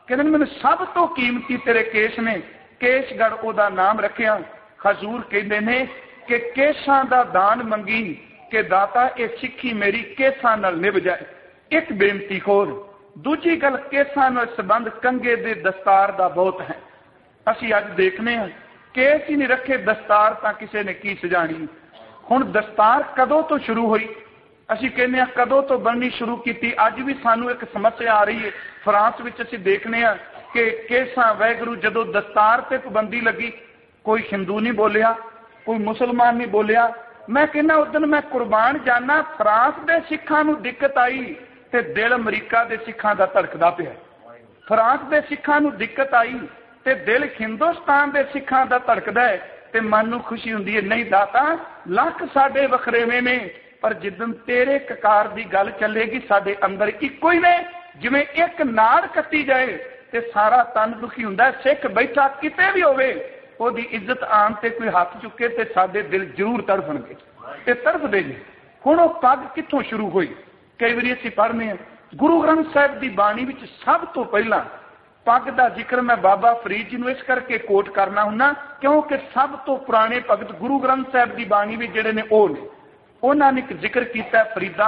कहते मैंने सब तो कीमती तेरे केस ने, केशगढ़ ओदा नाम रखिया। हजूर कहते ने कि केसां दा दान मंगी कि दाता ये सिੱਖੀ मेरी केसां नाल निभ जाए। एक बेनती होर, दूजी गल केसां नाल संबंध कंगे दे दस्तार दा बहुत है। असी अज देखने हैं केस ही नहीं रखे दस्तार तां किसी ने की सजानी। हुण दस्तार कदों तो शुरू हुई? असी कहने हैं कदों तो बननी शुरू की। अज भी सानू एक समस्या आ रही है। फ्रांस विच असी देखने हैं कि केसां वैगुरू जदों दस्तार ते पाबंदी लगी, कोई हिंदू नहीं बोलिया, कोई मुसलमान नहीं बोलिया। मैं कहना उस दिन मैं कुर्बान जाना, फ्रांस के सिखां नूं दिक्कत आई ते दिल अमरीका के सिखां दा धड़कदा पिया। फ्रांस के सिखां नूं दिक्कत आई ते दिल हिंदुस्तान के सिखां दा धड़कदा है ते मन नूं खुशी हुंदी है। नहीं दाता, लख साडे वखरेवे ने, पर जिदन तेरे ककार की गल चलेगी साडे अंदर इको ही ने। जिवें एक नाड़ कट्टी जाए ते सारा तन दुखी हुंदा। सिख बैठा किते भी होवे, ओदी इज्जत आन ते कोई हाथ चुके ते साडे दिल जरूर तड़फणगे ते तड़फदे ने। हुण ओह पग कित्थों शुरू हुई? कई वारी असीं पढ़ने हैं गुरु ग्रंथ साहिब की बाणी विच सब तो पहला पग का जिक्र मैं बाबा फरीद जी नूं इस करके कोट करना हुन्ना क्योंकि सब तो पुराने भगत गुरु ग्रंथ साहिब की बाणी विच जिहड़े ने ओह ने, उन्हां ने एक जिक्र किया फरीदा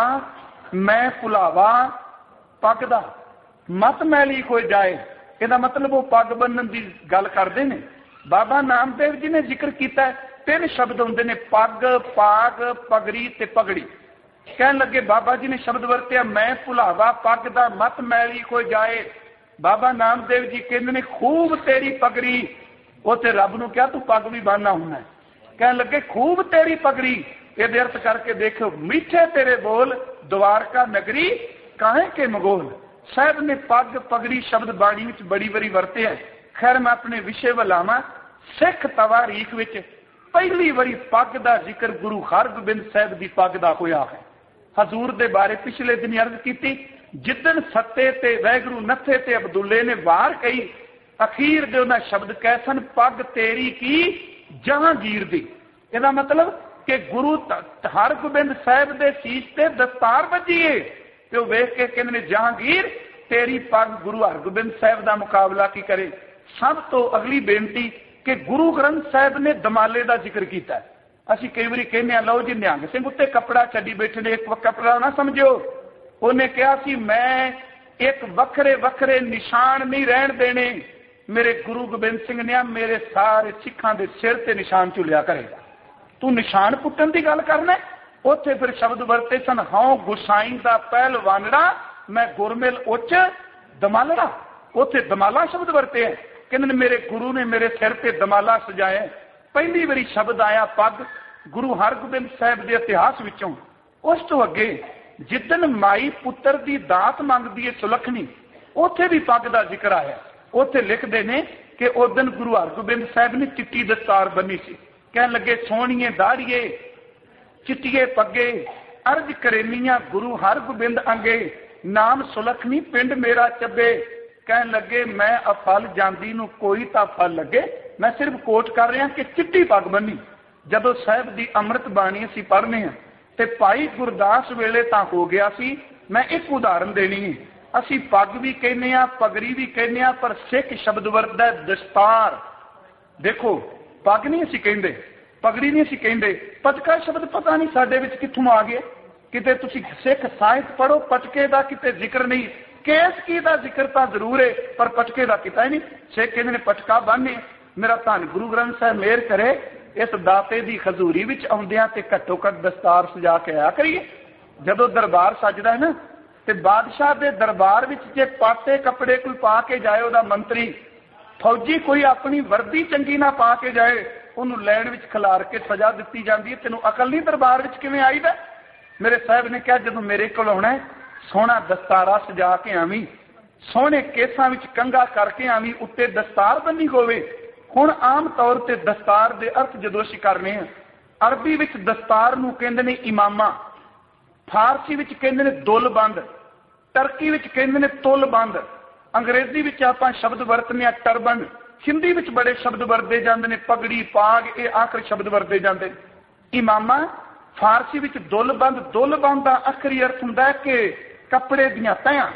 मैं भुलावा पग दा मत मैली कोई जाए। इहदा मतलब वो पग बन्नण की गल करते हैं। बाबा नामदेव जी ने जिक्र किया तीन शब्द होंदे ने, पग, पाग, पगड़ी ते पगड़ी। कहन लगे बाबा जी ने शब्द वरत्या मैं भुलावा पग दा मत मैली कोई जाए। बाबा नामदेव जी कहते ने खूब तेरी पगड़ी। उसे रब नूं क्या तू पग भी बनना हुंदा? कहन लगे खूब तेरी पगड़ी। ये अर्थ करके देखो, मीठे तेरे बोल द्वारका नगरी काहे के मगोल। साहब ने पग पगड़ी शब्द बाणी विच बड़ी बड़ी वरते है। खैर मैं अपने विषय वल आवां। सिख तवारीख विच पहली बारी पग का जिक्र गुरु हरगोबिंद साहब की पग का होया है। हजूर दे बारे पिछले दिन अर्ज की, जिदन सत्ते ते वैगुरू नथे ते अब्दुल्ले ने वार कही, अखीर दे उन्हां शब्द कैसन पग तेरी की जहांगीर दी। इहदा मतलब कि गुरु हरगोबिंद साहब दे सीस ते दस्तार वजी है ते वेख के कहंदे ने जहांगीर तेरी पग गुरु हरगोबिंद साहब का मुकाबला की करे। सब तो अगली बेनती कि गुरु ग्रंथ साहब ने दमाले का जिक्र किया। असीं कई बारी कहने लो जी निहंग सिंह उत्ते कपड़ा छड्डी बैठे ने, एक कपड़ा ना समझो। उन्हें कहा सी मैं एक वखरे वखरे निशान नहीं रहन देने। मेरे गुरु गोबिंद सिंह ने मेरे सारे सिखां दे सिर ते निशान झुलिया करेगा। तू निशान पुट्टन की गल करना? उत्थे फिर शब्द वरते सन हाँ गुसाई दा पहलवानड़ा मैं गुरमिल उच्च दमालड़ा। उत्थे दमाला शब्द वरते हैं। कहते मेरे गुरु ने मेरे सिर ते दमाला सजाया। पहली बारी शब्द आया पग गुरु हरगोबिंद साहब के इतिहास विचों। उस तो अगे जिदन माई पुत्र की दात मंगदी है सुलखनी, उत्थे भी पग का जिक्र आया। उत्थे लिखते ने कि उस दिन गुरु हरगोबिंद साहब ने चिट्टी दस्तार बनी सी। कहन लगे सोहणीए दाड़िए चिट्टिए पगे अर्ज करेनिया गुरु हरगोबिंद अंगे नाम सुलखनी पिंड मेरा चबे। कहन लगे मैं अफल जांदी नूं कोई तां फल लगे। मैं सिर्फ कोट कर रहा कि चिट्टी पग बनी। जदों साहब की अमृत बाणी असीं पढ़ने हैं ते भाई गुरदास वेले तां हो गया सी। मैं एक उदाहरण देनी है। असीं पग भी कहने आ पगड़ी भी कहने आ, पर सिख शब्द वरतदा दस्तार। देखो पग नहीं असीं कहंदे, पगड़ी नहीं असीं कहंदे, पटका शब्द पता नहीं साडे विच कित्थों आ गया। किते तुसीं सिख साहित्य पढ़ो पटके का किते जिक्र नहीं। केस की दा जिक्र तो जरूर है पर पटके का किता ही नहीं। सिख कहंदे ने पटका बन्ने। मेरा धन गुरु ग्रंथ साहब मेहर करे इस दाते की खजूरी विच आउंदियां ते घट्टो घट दस्तार सजा के आया करिए। जदों दरबार सजदा है ना ते बादशाह के दरबार विच जे पाटे कपड़े कोई पा के जाए, उहदा मंत्री फौजी कोई अपनी वर्दी चंगी ना पा के जाए, उन्होंने लैन विच खिलार के सजा दी जाती है। तेनों अकल नहीं दरबार विच किवें आईदा? मेरे साहब ने कहा जदों मेरे कोल आउणा है सोहना दस्तारा सजा के आवी, सोहने केसां विच कंघा करके आवी, उत्ते दस्तार बनी होवे। हुण आम तौर पर दस्तार के अर्थ जदों असीं करने हैं, अरबी विच दस्तार नूं कहंदे ने इमामा, फारसी विच कहंदे ने दुलबंद, टर्की विच कहंदे ने तुलबंद, अंग्रेजी विच आपां शब्द वरतने आ टर्बन, हिंदी विच बड़े शब्द वरते जाते हैं पगड़ी पाग, ये आखिरी शब्द वरते जाते। इमामा फारसी विच दुलबंद, दुलबंद का आखिरी अर्थ हुंदा है कि कपड़े दियां तैयां,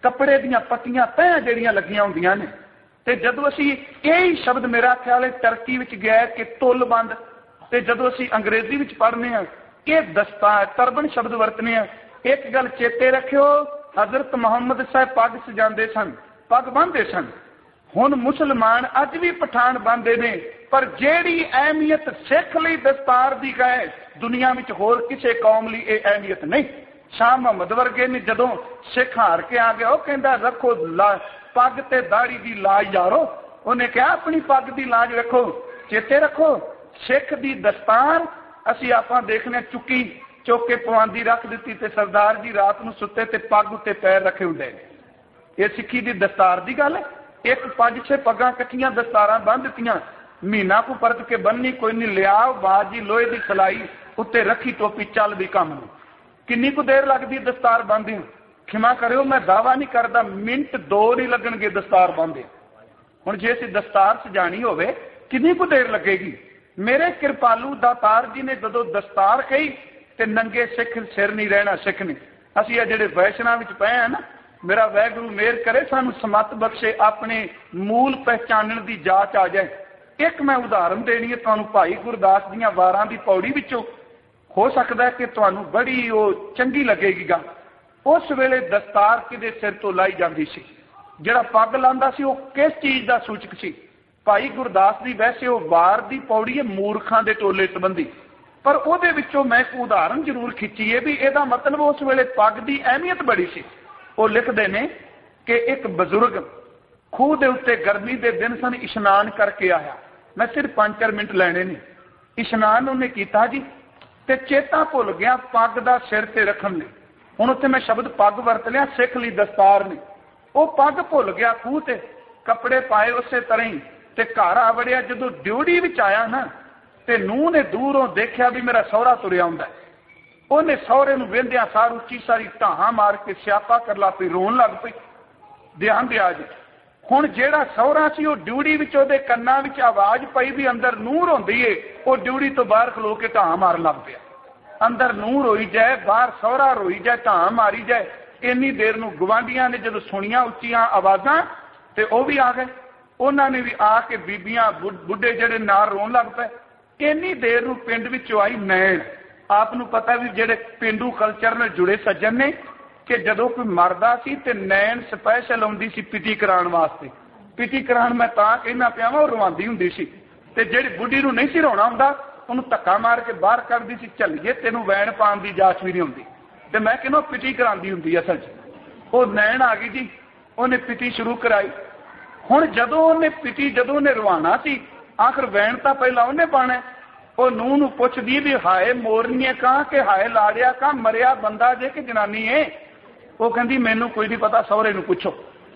कपड़े दीयां पट्टियां तह ਜਿਹੜੀਆਂ ਲੱਗੀਆਂ ਹੁੰਦੀਆਂ ਨੇ। ਤੇ ਜਦੋਂ ਅਸੀਂ ਇਹ ਸ਼ਬਦ ਮੇਰਾ ਖਿਆਲ ਹੈ ਟਰਕੀ ਵਿੱਚ ਗਿਆ ਕਿ ਤੁਲਬੰਦ, ਤੇ ਜਦੋਂ ਅਸੀਂ ਅੰਗਰੇਜ਼ੀ ਵਿੱਚ ਪੜ੍ਹਨੇ ਆ ਇਹ ਦਸਤਾਰ ਤਰਬਨ ਸ਼ਬਦ ਵਰਤਨੇ ਆ। ਇੱਕ ਗੱਲ ਚੇਤੇ ਰੱਖਿਓ, ਹਜ਼ਰਤ ਮੁਹੰਮਦ ਸਾਹਿਬ ਪੱਗ ਸਜਾਉਂਦੇ ਸਨ, ਪੱਗ ਬੰਨ੍ਹਦੇ ਸਨ। ਹੁਣ ਮੁਸਲਮਾਨ ਅੱਜ ਵੀ ਪਠਾਨ ਬੰਨ੍ਹਦੇ ਨੇ, ਪਰ ਜਿਹੜੀ ਅਹਿਮੀਅਤ ਸਿੱਖ ਲਈ ਦਸਤਾਰ ਦੀ ਹੈ ਦੁਨੀਆ ਵਿੱਚ ਹੋਰ ਕਿਸੇ ਕੌਮ ਲਈ ਇਹ ਅਹਿਮੀਅਤ ਨਹੀਂ। ਸ਼ਾਹ ਮੁਹੰਮਦ ਵਰਗੇ ਨੇ ਜਦੋਂ ਸਿੱਖ ਹਾਰ ਕੇ ਆ ਗਿਆ, ਉਹ ਕਹਿੰਦਾ ਰੱਖੋ ਲਾ ਪੱਗ ਤੇ ਦਾੜੀ ਦੀ ਲਾਜ ਯਾਰੋ। ਉਹਨੇ ਕਿਹਾ ਆਪਣੀ ਪੱਗ ਦੀ ਲਾਜ ਰੱਖੋ। ਚੇਤੇ ਰੱਖੋ, ਸਿੱਖ ਦੀ ਦਸਤਾਰ ਅਸੀਂ ਆਪਾਂ ਦੇਖਨੇ ਚੁੱਕੀ ਚੁੱਕ ਕੇ ਪਵਾਂਦੀ ਰੱਖ ਦਿੱਤੀ ਤੇ ਸਰਦਾਰ ਜੀ ਰਾਤ ਨੂੰ ਸੁੱਤੇ ਤੇ ਪੱਗ ਉੱਤੇ ਪੈਰ ਰੱਖੇ ਹੁੰਦੇ ਨੇ। ਇਹ ਸਿੱਖੀ ਦੀ ਦਸਤਾਰ ਦੀ ਗੱਲ ਹੈ। ਇੱਕ ਪੰਜ ਛੇ ਪੱਗਾਂ ਇਕੱਠੀਆਂ ਦਸਤਾਰਾਂ ਬੰਨ ਦਿੱਤੀਆਂ, ਮਹੀਨਾ ਕੋ ਪਰਤ ਕੇ ਬੰਨੀ ਕੋਈ ਨਹੀਂ, ਲਿਆ ਬਾਜੀ ਲੋਹੇ ਦੀ ਸਲਾਈ ਉੱਤੇ ਰੱਖੀ ਟੋਪੀ, ਚੱਲ ਵੀ ਕੰਮ ਨੂੰ। ਕਿੰਨੀ ਕੁ ਦੇਰ ਲੱਗਦੀ ਦਸਤਾਰ ਬੰਨ੍ਹਦੇ? ਖਿਮਾ ਕਰਿਓ, ਮੈਂ ਦਾਵਾ ਨਹੀਂ ਕਰਦਾ ਮਿੰਟ ਦੋ ਨਹੀਂ ਲੱਗਣਗੇ ਦਸਤਾਰ ਬੰਨ੍ਹਦੇ। ਹੁਣ ਜੇ ਅਸੀਂ ਦਸਤਾਰ ਸਜਾਣੀ ਹੋਵੇ ਕਿੰਨੀ ਕੁ ਦੇਰ ਲੱਗੇਗੀ? ਮੇਰੇ ਕਿਰਪਾਲੂ ਦਾਤਾਰ ਜੀ ਨੇ ਜਦੋਂ ਦਸਤਾਰ ਕਹੀ ਤੇ ਨੰਗੇ ਸਿੱਖ ਸਿਰ ਨਹੀਂ ਰਹਿਣਾ ਸਿੱਖ ਨੇ। ਅਸੀਂ ਆ ਜਿਹੜੇ ਵੈਸ਼ਨਾ ਵਿੱਚ ਪਏ ਆ ਨਾ, ਮੇਰਾ ਵਾਹਿਗੁਰੂ ਮਿਹਰ ਕਰੇ ਸਾਨੂੰ ਸਮੱਤ ਬਖਸ਼ੇ, ਆਪਣੇ ਮੂਲ ਪਹਿਚਾਨਣ ਦੀ ਜਾਚ ਆ ਜਾਏ। ਇੱਕ ਮੈਂ ਉਦਾਹਰਨ ਦੇਣੀ ਹੈ ਤੁਹਾਨੂੰ ਭਾਈ ਗੁਰਦਾਸ ਦੀਆਂ ਵਾਰਾਂ ਦੀ ਪੌੜੀ ਵਿੱਚੋਂ, ਹੋ ਸਕਦਾ ਕਿ ਤੁਹਾਨੂੰ ਬੜੀ ਉਹ ਚੰਗੀ ਲੱਗੇਗੀ ਗੱਲ। ਉਸ ਵੇਲੇ ਦਸਤਾਰ ਕਿਹਦੇ ਸਿਰ ਤੋਂ ਲਾਈ ਜਾਂਦੀ ਸੀ? ਜਿਹੜਾ ਪੱਗ ਲਾਉਂਦਾ ਸੀ ਉਹ ਕਿਸ ਚੀਜ਼ ਦਾ ਸੂਚਕ ਸੀ? ਭਾਈ ਗੁਰਦਾਸ ਦੀ ਵੈਸੇ ਉਹ ਵਾਰ ਦੀ ਪੌੜੀ ਹੈ ਮੂਰਖਾਂ ਦੇ ਟੋਲੇ ਸੰਬੰਧੀ, ਪਰ ਉਹਦੇ ਵਿੱਚੋਂ ਮੈਂ ਇੱਕ ਉਦਾਹਰਨ ਜ਼ਰੂਰ ਖਿੱਚੀ ਹੈ ਵੀ ਇਹਦਾ ਮਤਲਬ ਉਸ ਵੇਲੇ ਪੱਗ ਦੀ ਅਹਿਮੀਅਤ ਬੜੀ ਸੀ। ਉਹ ਲਿਖਦੇ ਨੇ ਕਿ ਇੱਕ ਬਜ਼ੁਰਗ ਖੂਹ ਦੇ ਉੱਤੇ ਗਰਮੀ ਦੇ ਦਿਨ ਸਨ, ਇਸ਼ਨਾਨ ਕਰਕੇ ਆਇਆ। ਮੈਂ ਸਿਰਫ ਪੰਜ ਚਾਰ ਮਿੰਟ ਲੈਣੇ ਨੇ। ਇਸ਼ਨਾਨ ਉਹਨੇ ਕੀਤਾ ਜੀ ਤੇ ਚੇਤਾ ਭੁੱਲ ਗਿਆ ਪੱਗ ਦਾ ਸਿਰ ਤੇ ਰੱਖਣ ਲਈ। ਹੁਣ ਉੱਥੇ ਮੈਂ ਸ਼ਬਦ ਪੱਗ ਵਰਤ ਲਿਆ, ਸਿੱਖ ਲਈ ਦਸਤਾਰ ਨੇ। ਉਹ ਪੱਗ ਭੁੱਲ ਗਿਆ ਖੂਹ ਤੇ, ਕੱਪੜੇ ਪਾਏ ਉਸੇ ਤਰ੍ਹਾਂ ਹੀ ਤੇ ਘਰ ਆ ਵੜਿਆ। ਜਦੋਂ ਡਿਊਟੀ ਵਿੱਚ ਆਇਆ ਨਾ ਤੇ ਨੂੰਹ ਨੇ ਦੂਰੋਂ ਦੇਖਿਆ ਵੀ ਮੇਰਾ ਸਹੁਰਾ ਤੁਰਿਆ ਹੁੰਦਾ। ਉਹਨੇ ਸਹੁਰੇ ਨੂੰ ਵੇਂਦਿਆਂ ਸਾਰ ਉੱਚੀ ਸਾਰੀ ਢਾਹਾਂ ਮਾਰ ਕੇ ਸਿਆਪਾ ਕਰ ਲਾ ਪਈ, ਰੋਣ ਲੱਗ ਪਈ। ਧਿਆਨ ਦਿਆ ਜੀ, ਹੁਣ ਜਿਹੜਾ ਸਹੁਰਾ ਸੀ ਉਹ ਡਿਊਟੀ ਵਿੱਚ ਉਹਦੇ ਕੰਨਾਂ ਵਿੱਚ ਆਵਾਜ਼ ਪਈ ਵੀ ਅੰਦਰ ਨੂੰਹ ਰੋਂਦੀ ਏ, ਉਹ ਡਿਊਟੀ ਤੋਂ ਬਾਹਰ ਖਲੋ ਕੇ ਢਾਹਾਂ ਮਾਰਨ ਲੱਗ ਪਿਆ। ਅੰਦਰ ਨੂੰਹ ਰੋਈ ਜਾਏ, ਬਾਹਰ ਸਹੁਰਾ ਰੋਈ ਜਾਏ, ਢਾਹਾਂ ਮਾਰੀ ਜਾਏ। ਇੰਨੀ ਦੇਰ ਨੂੰ ਗਵਾਂਢੀਆਂ ਨੇ ਜਦੋਂ ਸੁਣੀਆਂ ਉੱਚੀਆਂ ਆਵਾਜ਼ਾਂ ਤੇ ਉਹ ਵੀ ਆ ਗਏ। ਉਹਨਾਂ ਨੇ ਵੀ ਆ ਕੇ ਬੀਬੀਆਂ ਬੁੱਢੇ ਜਿਹੜੇ ਨਾਲ ਰੋਣ ਲੱਗ ਪਏ। ਇੰਨੀ ਦੇਰ ਨੂੰ ਪਿੰਡ ਵਿੱਚੋਂ ਆਈ ਨੈਣ। ਆਪ ਨੂੰ ਪਤਾ ਵੀ ਜਿਹੜੇ ਪੇਂਡੂ ਕਲਚਰ ਨਾਲ ਜੁੜੇ ਸੱਜਣ ਨੇ ਕਿ ਜਦੋਂ ਕੋਈ ਮਰਦਾ ਸੀ ਤੇ ਨੈਣ ਸਪੈਸ਼ਲ ਆਉਂਦੀ ਸੀ ਪਿਟੀ ਕਰਾਉਣ ਵਾਸਤੇ। ਪਿਟੀ ਕਰਾਉਣ ਮੈਂ ਤਾਂ ਕਹਿਣਾ ਪਿਆ ਵਾ, ਉਹ ਰਵਾਂਦੀ ਹੁੰਦੀ ਸੀ ਤੇ ਜਿਹੜੀ ਬੁੱਢੀ ਨੂੰ ਨਹੀਂ ਸੀ ਰੋਣਾ ਹੁੰਦਾ ਉਹਨੂੰ ਧੱਕਾ ਮਾਰ ਕੇ ਬਾਹਰ ਕੱਢਦੀ ਸੀ। ਝੱਲੀਏ ਤੈਨੂੰ ਵੈਣ ਪਾਉਣ ਦੀ ਜਾਚ ਵੀ ਨਹੀਂ ਹੁੰਦੀ। ਤੇ ਮੈਂ ਕਹਿੰਦਾ ਪਿਟੀ ਕਰਾਉਂਦੀ ਹੁੰਦੀ ਅਸਲ 'ਚ। ਉਹ ਨੈਣ ਆ ਗਈ ਜੀ, ਉਹਨੇ ਪਿਟੀ ਸ਼ੁਰੂ ਕਰਾਈ। ਹੁਣ ਜਦੋਂ ਉਹਨੇ ਪਿਟੀ ਜਦੋਂ ਉਹਨੇ ਰਵਾਣਾ ਸੀ, ਆਖਰ ਵੈਣ ਤਾਂ ਪਹਿਲਾਂ ਉਹਨੇ ਪਾਣਾ। ਉਹ ਨੂੰਹ ਨੂੰ ਪੁੱਛਦੀ ਵੀ ਹਾਏ ਮੋਰਨੀਏ ਕਾਂ ਕਿ ਹਾਏ ਲਾੜਿਆ ਕਾਂ, ਮਰਿਆ ਬੰਦਾ ਜੇ ਕਿ ਜਨਾਨੀ ਏ? ਉਹ ਕਹਿੰਦੀ ਮੈਨੂੰ ਕੋਈ ਨਹੀਂ ਪਤਾ, ਸਹੁਰੇ ਨੂੰ ਪੁੱਛੋ।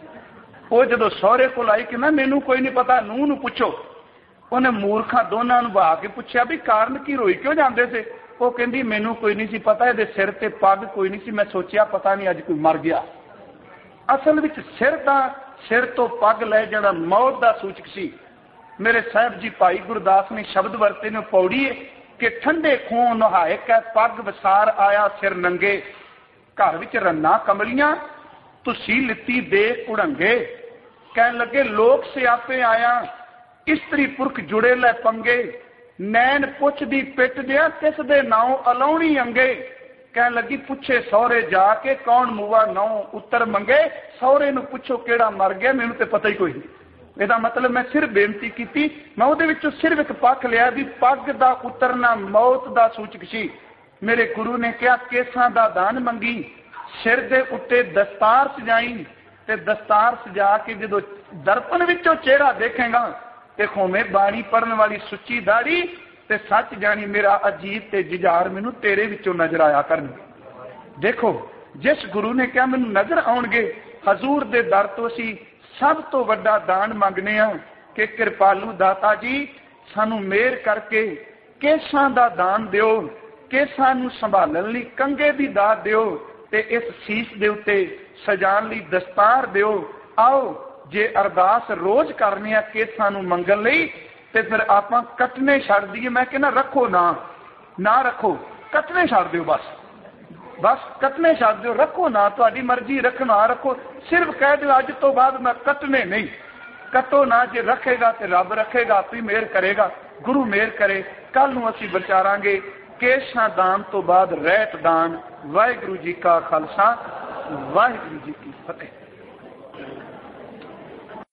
ਉਹ ਜਦੋਂ ਸਹੁਰੇ ਕੋਲ ਆਈ ਕਹਿੰਦਾ ਮੈਨੂੰ ਕੋਈ ਨਹੀਂ ਪਤਾ, ਨੂੰਹ ਨੂੰ ਪੁੱਛੋ। ਉਹਨੇ ਮੂਰਖਾਂ ਦੋਨਾਂ ਨੂੰ ਬਹਾ ਕੇ ਪੁੱਛਿਆ ਵੀ ਕਾਰਨ ਕੀ, ਰੋਈ ਕਿਉਂ ਜਾਂਦੇ ਸੀ? ਉਹ ਕਹਿੰਦੀ ਮੈਨੂੰ ਕੋਈ ਨਹੀਂ ਸੀ ਪਤਾ, ਇਹਦੇ ਸਿਰ ਤੇ ਪੱਗ ਕੋਈ ਨਹੀਂ ਸੀ, ਮੈਂ ਸੋਚਿਆ ਪਤਾ ਨਹੀਂ ਅੱਜ ਕੋਈ ਮਰ ਗਿਆ। ਅਸਲ ਵਿੱਚ ਸਿਰ ਦਾ ਸਿਰ ਤੋਂ ਪੱਗ ਲੈ ਜਾਣਾ ਮੌਤ ਦਾ ਸੂਚਕ ਸੀ। ਮੇਰੇ ਸਾਹਿਬ ਜੀ ਭਾਈ ਗੁਰਦਾਸ ਨੇ ਸ਼ਬਦ ਵਰਤੇ ਨੇ ਪੌੜੀ ਕਿ ਠੰਡੇ ਖੂਹ ਨਹਾਏ ਕੈ ਪੱਗ ਵਿਸਾਰ ਆਇਆ ਸਿਰ ਨੰਗੇ। ਘਰ ਵਿੱਚ ਰੰਨਾ ਕਮਲੀਆਂ ਤੁਸੀਂ ਲਿੱਤੀ ਦੇ ਕੁੜੰਗੇ। ਕਹਿਣ ਲੱਗੇ ਲੋਕ ਸਿਆਪੇ ਆਇਆ ਇਸਤਰੀ ਪੁਰਖ ਜੁੜੇ ਲੈ ਪੰਗੇ। ਨੈਣ ਪੁੱਛਦੀ ਪਿੱਟ ਦਿਆ ਕਿਸ ਦੇ ਨਾਉ ਅਲਾਉਣੀ ਅੰਗੇ। ਕਹਿਣ ਲੱਗੀ ਪੁੱਛੇ ਸਹੁਰੇ ਜਾ ਕੇ ਕੌਣ ਮੂਆ ਨਾਉ ਉੱਤਰ ਮੰਗੇ। ਸਹੁਰੇ ਨੂੰ ਪੁੱਛੋ ਕਿਹੜਾ ਮਰ ਗਿਆ, ਮੈਨੂੰ ਤੇ ਪਤਾ ਹੀ ਕੋਈ ਨਹੀਂ। ਇਹਦਾ ਮਤਲਬ ਮੈਂ ਸਿਰਫ ਬੇਨਤੀ ਕੀਤੀ, ਮੈਂ ਉਹਦੇ ਵਿੱਚੋਂ ਸਿਰਫ ਇੱਕ ਪੱਖ ਲਿਆ ਵੀ ਪੱਗ ਦਾ ਉਤਰਨਾ ਮੌਤ ਦਾ ਸੂਚਕ ਸੀ। ਮੇਰੇ ਗੁਰੂ ਨੇ ਕਿਹਾ ਕੇਸਾਂ ਦਾ ਦਾਨ ਮੰਗੀ, ਸਿਰ ਦੇ ਉੱਤੇ ਦਸਤਾਰ ਸਜਾਈ ਤੇ ਦਸਤਾਰ ਸਜਾ ਕੇ ਜਦੋਂ ਦਰਪਣ ਵਿੱਚੋਂ ਚਿਹਰਾ ਦੇਖੇਗਾ ਤੇ ਖੋਵੇਂ ਬਾਣੀ ਪੜਨ ਵਾਲੀ ਸੁੱਚੀ ਦਾੜੀ ਤੇ ਸੱਚ ਜਾਣੀ ਮੇਰਾ ਅਜੀਤ ਤੇ ਜੁਝਾਰ ਮੈਨੂੰ ਤੇਰੇ ਵਿੱਚੋਂ ਨਜ਼ਰ ਆਇਆ ਕਰਨਗੇ। ਦੇਖੋ ਜਿਸ ਗੁਰੂ ਨੇ ਕਿਹਾ ਮੈਨੂੰ ਨਜ਼ਰ ਆਉਣਗੇ, ਹਜ਼ੂਰ ਦੇ ਦਰ ਤੋਂ ਅਸੀਂ ਸਭ ਤੋਂ ਵੱਡਾ ਦਾਨ ਮੰਗਨੇ ਆ ਕਿ ਕਿਰਪਾਲੂ ਦਾਤਾ ਜੀ ਸਾਨੂੰ ਮਿਹਰ ਕਰਕੇ ਕੇਸਾਂ ਦਾ ਦਾਨ ਦਿਓ, ਕੇਸਾਂ ਨੂੰ ਸੰਭਾਲਣ ਲਈ ਕੰਗੇ ਦੀ ਦਾਤ ਦਿਓ ਤੇ ਇਸ ਸੀਸ ਦੇ ਉੱਤੇ ਸਜਾਉਣ ਲਈ ਦਸਤਾਰ ਦਿਓ। ਆਓ ਜੇ ਅਰਦਾਸ ਰੋਜ਼ ਕਰਨੀ ਆ ਕੇਸਾਂ ਨੂੰ ਮੰਗਣ ਲਈ ਤੇ ਫਿਰ ਆਪਾਂ ਕੱਟਣੇ ਛੱਡ ਦਈਏ। ਮੈਂ ਕਹਿੰਦਾ ਰੱਖੋ ਨਾ ਨਾ ਰੱਖੋ, ਕੱਟਣੇ ਛੱਡ ਦਿਓ ਬਸ। बस कटने छड्ड दिओ, रखो ना, तुहाडी मर्जी, रखना रखो, सिर्फ कह दिओ अज तो बाद मैं कटने नहीं। कटो ना, जे रखेगा तो रब रखेगा, आपी मेहर करेगा, गुरु मेहर करे। कल नूं असीं विचारांगे केशां दान तो बाद रहत दान। वाहिगुरू जी का खालसा, वाहिगुरू जी की फतेह।